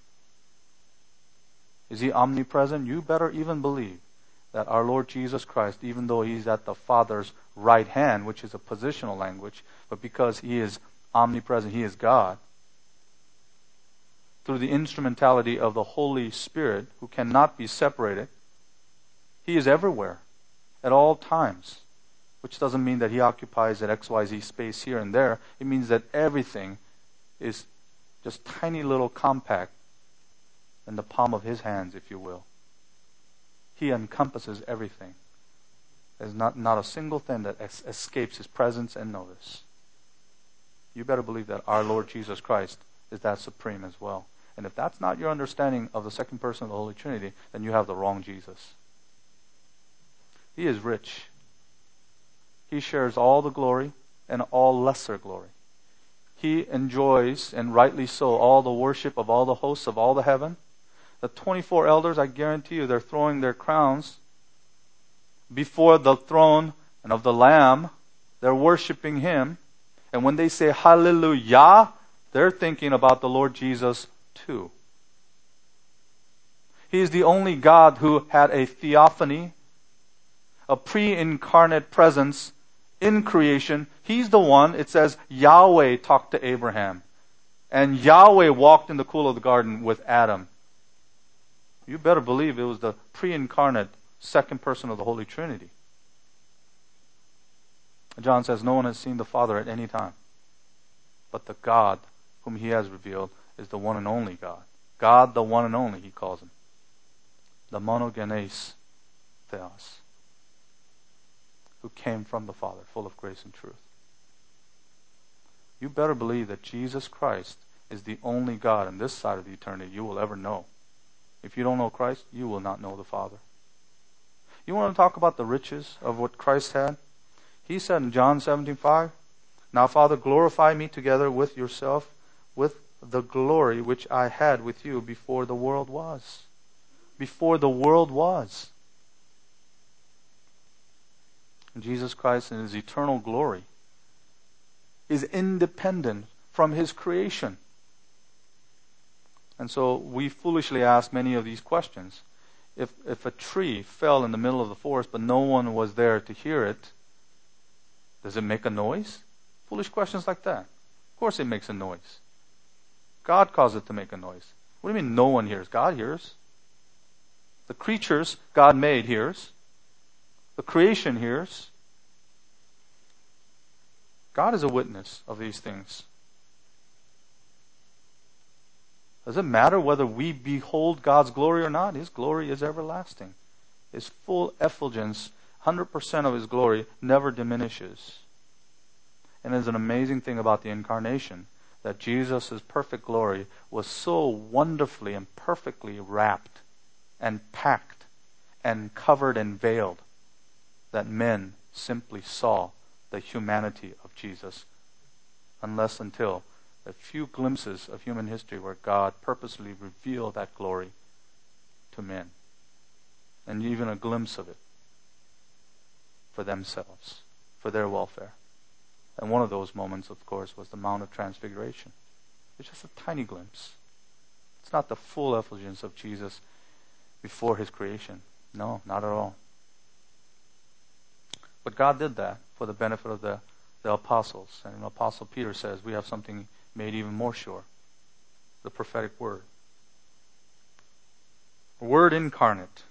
Is he omnipresent? You better even believe that our Lord Jesus Christ, even though he's at the Father's right hand, which is a positional language, but because he is omnipresent, he is God, through the instrumentality of the Holy Spirit, who cannot be separated, he is everywhere, at all times. Which doesn't mean that he occupies that X Y Z space here and there. It means that everything is just tiny little compact in the palm of his hands, if you will. He encompasses everything. There's not, not a single thing that es- escapes his presence and notice. You better believe that our Lord Jesus Christ is that supreme as well. And if that's not your understanding of the second person of the Holy Trinity, then you have the wrong Jesus. He is rich. He shares all the glory and all lesser glory. He enjoys, and rightly so, all the worship of all the hosts of all the heaven. The twenty-four elders, I guarantee you, they're throwing their crowns before the throne and of the Lamb. They're worshiping him. And when they say hallelujah, they're thinking about the Lord Jesus too. He is the only God who had a theophany, a pre-incarnate presence in creation. He's the one, it says, Yahweh talked to Abraham. And Yahweh walked in the cool of the garden with Adam. You better believe it was the pre-incarnate second person of the Holy Trinity. John says, no one has seen the Father at any time. But the God whom he has revealed is the one and only God. God, the one and only, he calls him. The monogenes theos, who came from the Father, full of grace and truth. You better believe that Jesus Christ is the only God in this side of the eternity you will ever know. If you don't know Christ, you will not know the Father. You want to talk about the riches of what Christ had? He said in John seventeen five, now Father, glorify me together with yourself, with the glory which I had with you before the world was. Before the world was. And Jesus Christ in his eternal glory is independent from his creation. And so we foolishly ask many of these questions. If, if a tree fell in the middle of the forest but no one was there to hear it, does it make a noise? Foolish questions like that. Of course it makes a noise. God caused it to make a noise. What do you mean no one hears? God hears. The creatures God made hears. The creation hears. God is a witness of these things. Does it matter whether we behold God's glory or not? His glory is everlasting. His full effulgence, one hundred percent of his glory, never diminishes. And there's an amazing thing about the incarnation, that Jesus' perfect glory was so wonderfully and perfectly wrapped and packed and covered and veiled that men simply saw the humanity of Jesus, unless until a few glimpses of human history where God purposely revealed that glory to men, and even a glimpse of it for themselves, for their welfare. And one of those moments, of course, was the Mount of Transfiguration. It's just a tiny glimpse. It's not the full effulgence of Jesus before his creation. No, not at all. But God did that for the benefit of the, the apostles. And Apostle Peter says we have something made even more sure. The prophetic word. Word incarnate.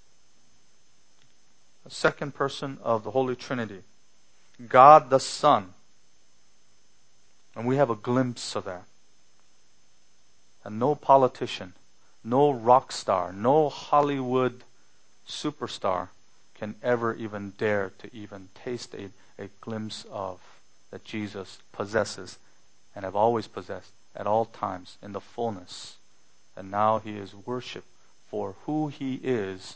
The second person of the Holy Trinity. God the Son. And we have a glimpse of that. And no politician, no rock star, no Hollywood superstar can ever even dare to even taste a, a glimpse of that Jesus possesses and have always possessed at all times in the fullness. And now he is worshipped for who he is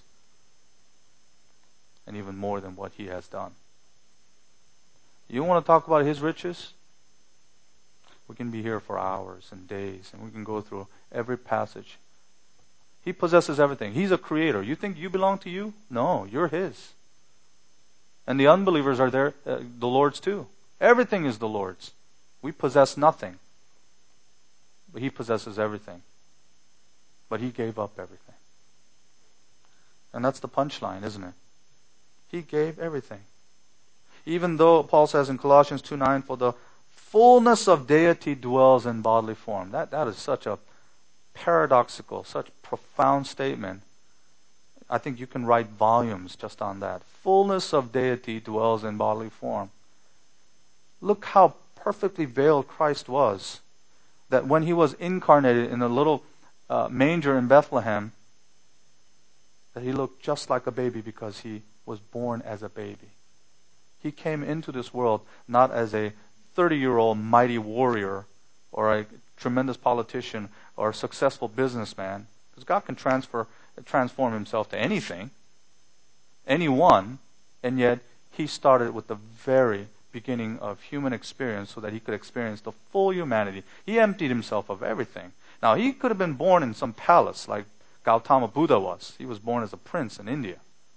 and even more than what he has done. You want to talk about his riches? We can be here for hours and days, and we can go through every passage. He possesses everything. He's a creator. You think you belong to you? No, you're his. And the unbelievers are there, uh, the Lord's too. Everything is the Lord's. We possess nothing. But he possesses everything. But he gave up everything. And that's the punchline, isn't it? He gave everything. Even though Paul says in Colossians two nine, for the fullness of deity dwells in bodily form. That that is such a paradoxical, such profound statement. I think you can write volumes just on that. Fullness of deity dwells in bodily form. Look how perfectly veiled Christ was. That when he was incarnated in a little uh, manger in Bethlehem, that he looked just like a baby because he was born as a baby. He came into this world not as a thirty-year-old mighty warrior or a tremendous politician or a successful businessman. Because God can transfer, transform himself to anything, anyone, and yet he started with the very beginning of human experience so that he could experience the full humanity. He emptied himself of everything. Now, he could have been born in some palace like Gautama Buddha was. He was born as a prince in India.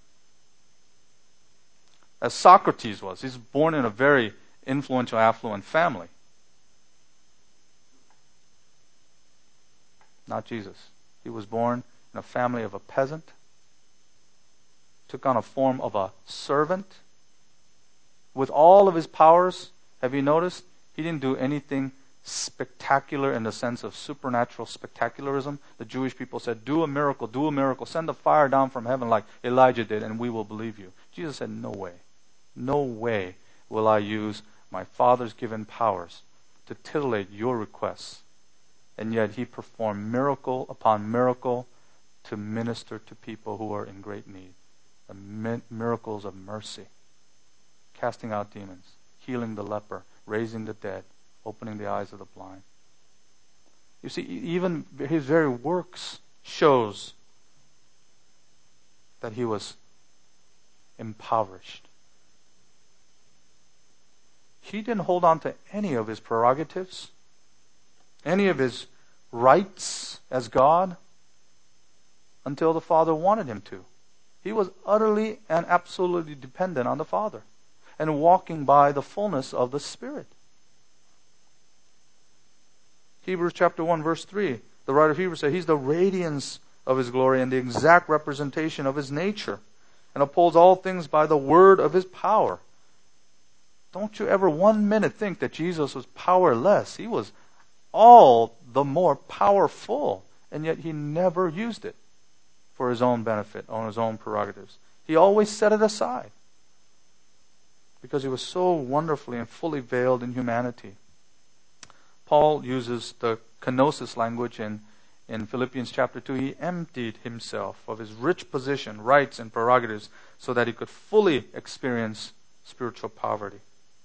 As Socrates was. He's born in a very influential, affluent family. Not Jesus. He was born in a family of a peasant, took on a form of a servant. With all of his powers, have you noticed? He didn't do anything spectacular in the sense of supernatural spectacularism. The Jewish people said, do a miracle, do a miracle, send the fire down from heaven like Elijah did, and we will believe you. Jesus said, no way. No way will I use my Father's given powers to titillate your requests. And yet he performed miracle upon miracle to minister to people who are in great need. The mi- miracles of mercy. Casting out demons, healing the leper, raising the dead, opening the eyes of the blind. You see, even his very works shows that he was impoverished. He didn't hold on to any of his prerogatives, any of his rights as God, until the Father wanted him to. He was utterly and absolutely dependent on the Father and walking by the fullness of the Spirit. Hebrews chapter one verse three, the writer of Hebrews said, He's the radiance of His glory and the exact representation of His nature, and upholds all things by the word of His power. Don't you ever one minute think that Jesus was powerless. He was all the more powerful, and yet He never used it for His own benefit, on His own prerogatives. He always set it aside because He was so wonderfully and fully veiled in humanity. Paul uses the kenosis language in, in Philippians chapter two. He emptied himself of his rich position, rights, and prerogatives so that he could fully experience spiritual poverty.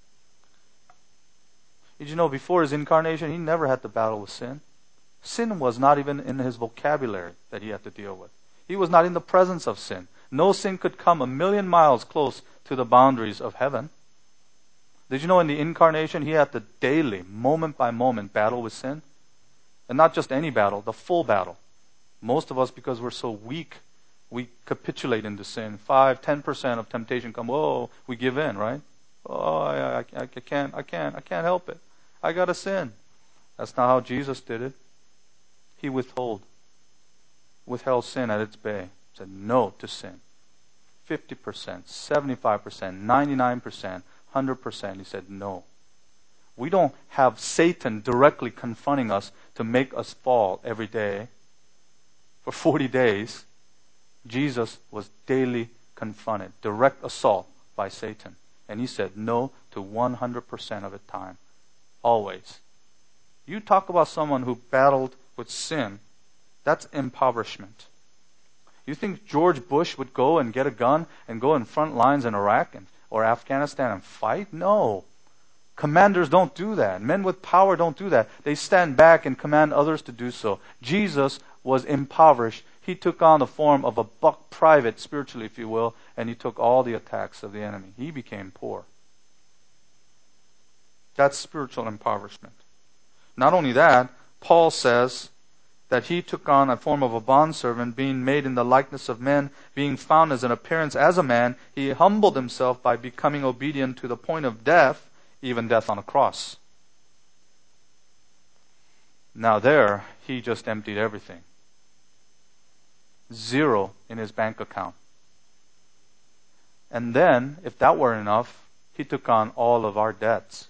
Did you know before his incarnation, he never had to battle with sin? Sin was not even in his vocabulary that he had to deal with. He was not in the presence of sin. No sin could come a million miles close to the boundaries of heaven. Did you know in the incarnation, he had to daily, moment by moment, battle with sin? And not just any battle, the full battle. Most of us, because we're so weak, we capitulate into sin. Five, ten percent of temptation come, oh, we give in, right? Oh, I, I, I can't, I can't, I can't help it. I gotta sin. That's not how Jesus did it. He withheld, withheld sin at its bay. Said no to sin. fifty percent, seventy-five percent, ninety-nine percent, one hundred percent. He said no. We don't have Satan directly confronting us to make us fall every day. For forty days, Jesus was daily confronted, direct assault by Satan. And He said no to one hundred percent of the time. Always. You talk about someone who battled with sin, that's impoverishment. You think George Bush would go and get a gun and go in front lines in Iraq and, or Afghanistan and fight? No. Commanders don't do that. Men with power don't do that. They stand back and command others to do so. Jesus was impoverished. He took on the form of a buck private, spiritually, if you will, and He took all the attacks of the enemy. He became poor. That's spiritual impoverishment. Not only that, Paul says that He took on a form of a bondservant, being made in the likeness of men, being found as an appearance as a man. He humbled Himself by becoming obedient to the point of death, even death on a cross. Now there, He just emptied everything. Zero in His bank account. And then, if that weren't enough, He took on all of our debts.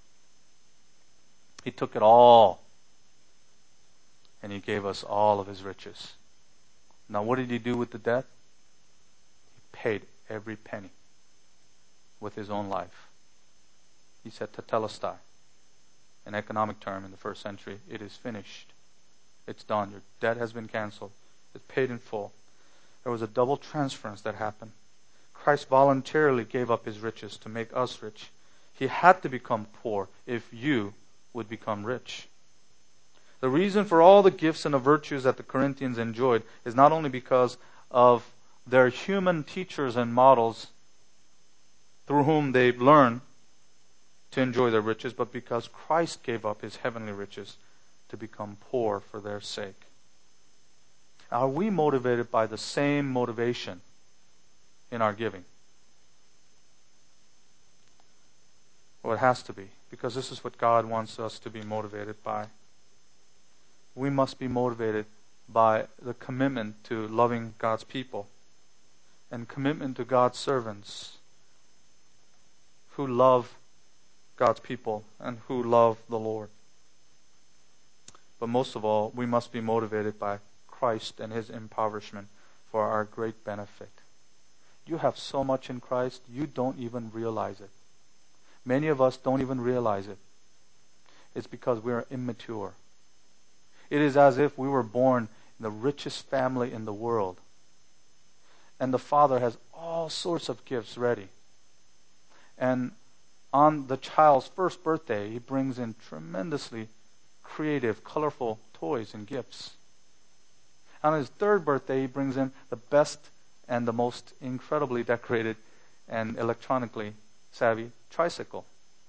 He took it all. And He gave us all of His riches. Now what did He do with the debt? He paid every penny with His own life. He said tetelestai, an economic term in the first century. It is finished. It's done. Your debt has been canceled. It's paid in full. There was a double transference that happened. Christ voluntarily gave up His riches to make us rich. He had to become poor if you would become rich. The reason for all the gifts and the virtues that the Corinthians enjoyed is not only because of their human teachers and models through whom they learned to enjoy their riches, but because Christ gave up His heavenly riches to become poor for their sake. Are we motivated by the same motivation in our giving? Well, it has to be, because this is what God wants us to be motivated by. We must be motivated by the commitment to loving God's people and commitment to God's servants who love God's people and who love the Lord. But most of all, we must be motivated by Christ and His impoverishment for our great benefit. You have so much in Christ, you don't even realize it. Many of us don't even realize it. It's because we are immature. It is as if we were born in the richest family in the world. And the Father has all sorts of gifts ready. And on the child's first birthday, He brings in tremendously creative, colorful toys and gifts. On his third birthday, He brings in the best and the most incredibly decorated and electronically savvy tricycle.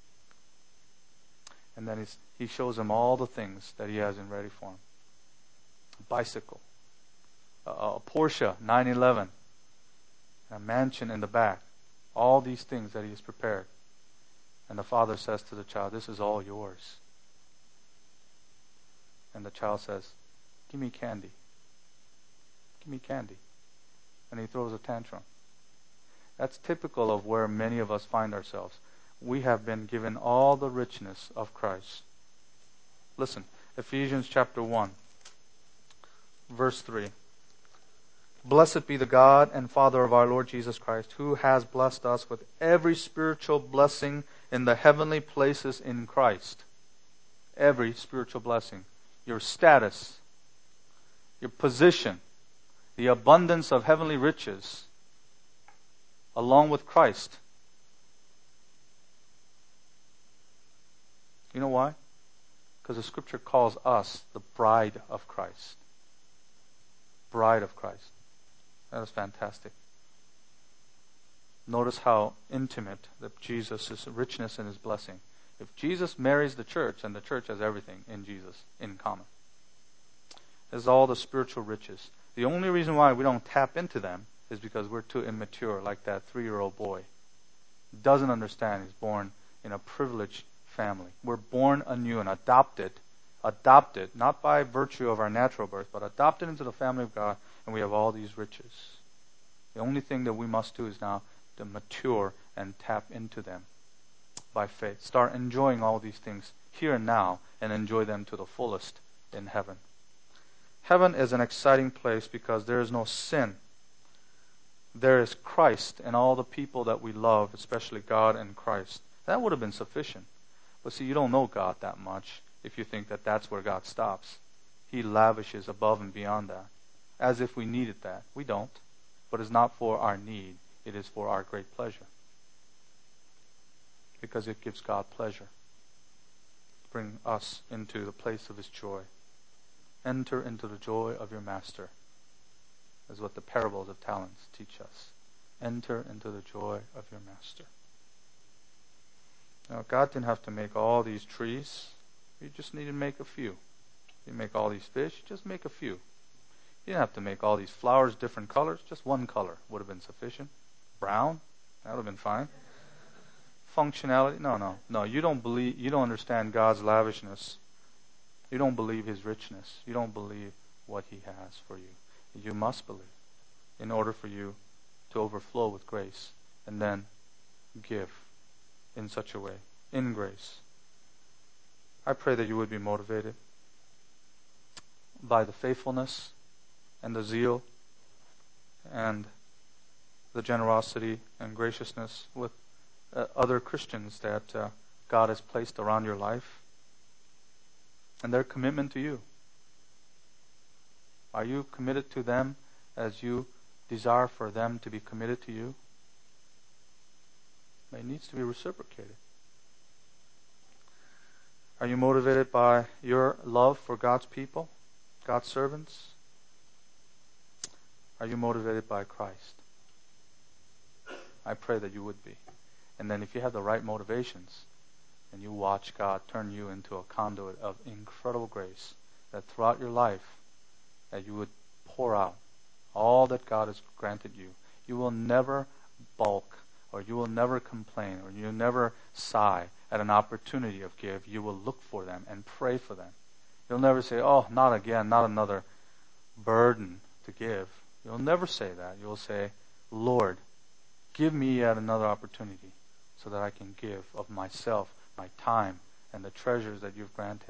And then he's, he shows him all the things that He has in ready for him. A bicycle, a, a Porsche nine eleven, a mansion in the back. All these things that He has prepared. And the Father says to the child, this is all yours. And the child says, give me candy. Give me candy. And he throws a tantrum. That's typical of where many of us find ourselves. We have been given all the richness of Christ. Listen, Ephesians chapter one, verse three. Blessed be the God and Father of our Lord Jesus Christ, who has blessed us with every spiritual blessing in the heavenly places in Christ. Every spiritual blessing. Your status, your position, the abundance of heavenly riches, along with Christ. You know why? Because the Scripture calls us the bride of Christ. Bride of Christ. That is fantastic. Notice how intimate that Jesus' richness and His blessing. If Jesus marries the church, then the church has everything in Jesus in common. There's all the spiritual riches. The only reason why we don't tap into them is because we're too immature, like that three-year-old boy. Doesn't understand he's born in a privileged family. We're born anew and adopted, adopted, not by virtue of our natural birth, but adopted into the family of God, and we have all these riches. The only thing that we must do is now to mature and tap into them by faith. Start enjoying all these things here and now and enjoy them to the fullest in heaven. Heaven is an exciting place because there is no sin. There is Christ and all the people that we love, especially God and Christ. That would have been sufficient. But see, you don't know God that much if you think that that's where God stops. He lavishes above and beyond that, as if we needed that. We don't. But it's not for our need. It is for our great pleasure. Because it gives God pleasure. Bring us into the place of His joy. Enter into the joy of your master. Is what the parables of talents teach us. Enter into the joy of your master. Now, God didn't have to make all these trees. He just needed to make a few. He didn't make all these fish. Just make a few. He didn't have to make all these flowers different colors. Just one color would have been sufficient. Brown? That would have been fine. Functionality? No, no, no. You don't believe, you don't understand God's lavishness. You don't believe His richness. You don't believe what He has for you. You must believe in order for you to overflow with grace and then give in such a way, in grace. I pray that you would be motivated by the faithfulness and the zeal and the generosity and graciousness with uh, other Christians that uh, God has placed around your life and their commitment to you. Are you committed to them as you desire for them to be committed to you? It needs to be reciprocated. Are you motivated by your love for God's people, God's servants? Are you motivated by Christ? I pray that you would be. And then if you have the right motivations, then you watch God turn you into a conduit of incredible grace, that throughout your life, that you would pour out all that God has granted you. You will never balk, or you will never complain, or you'll never sigh at an opportunity of give. You will look for them and pray for them. You'll never say, oh, not again, not another burden to give. You'll never say that. You'll say, Lord, give me yet another opportunity so that I can give of myself, my time, and the treasures that you've granted.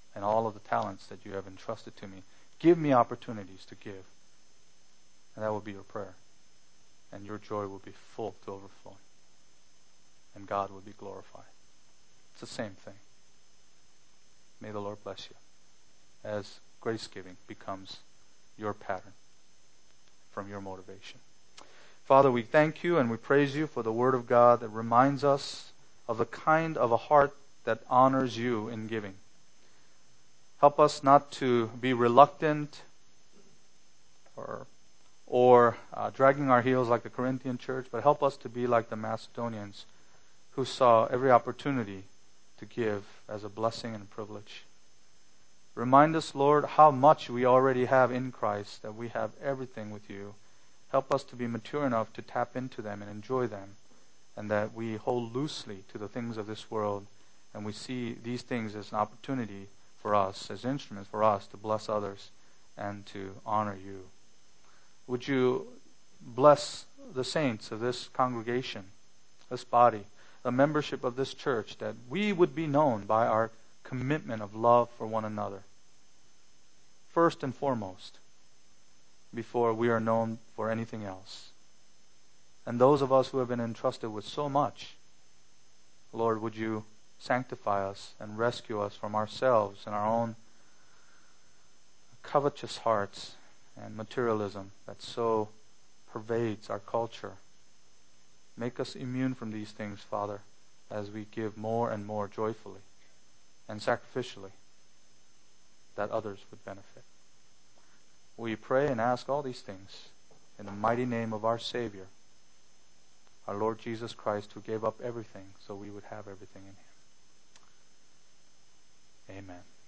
and all of the talents that you have entrusted to me. Give me opportunities to give. And that will be your prayer. And your joy will be full to overflowing. And God will be glorified. It's the same thing. May the Lord bless you as grace giving becomes your pattern from your motivation. Father, we thank you and we praise you for the Word of God that reminds us of the kind of a heart that honors you in giving. Help us not to be reluctant or or uh, dragging our heels like the Corinthian church, but help us to be like the Macedonians who saw every opportunity to give as a blessing and a privilege. Remind us, Lord, how much we already have in Christ, that we have everything with you. Help us to be mature enough to tap into them and enjoy them, and that we hold loosely to the things of this world, and we see these things as an opportunity for us, as instruments for us to bless others and to honor you. Would you bless the saints of this congregation, this body, the membership of this church, that we would be known by our commitment of love for one another. First and foremost, before we are known for anything else. And those of us who have been entrusted with so much, Lord, would you sanctify us and rescue us from ourselves and our own covetous hearts and materialism that so pervades our culture. Make us immune from these things, Father, as we give more and more joyfully and sacrificially, that others would benefit. We pray and ask all these things in the mighty name of our Savior, our Lord Jesus Christ, who gave up everything so we would have everything in Him. Amen.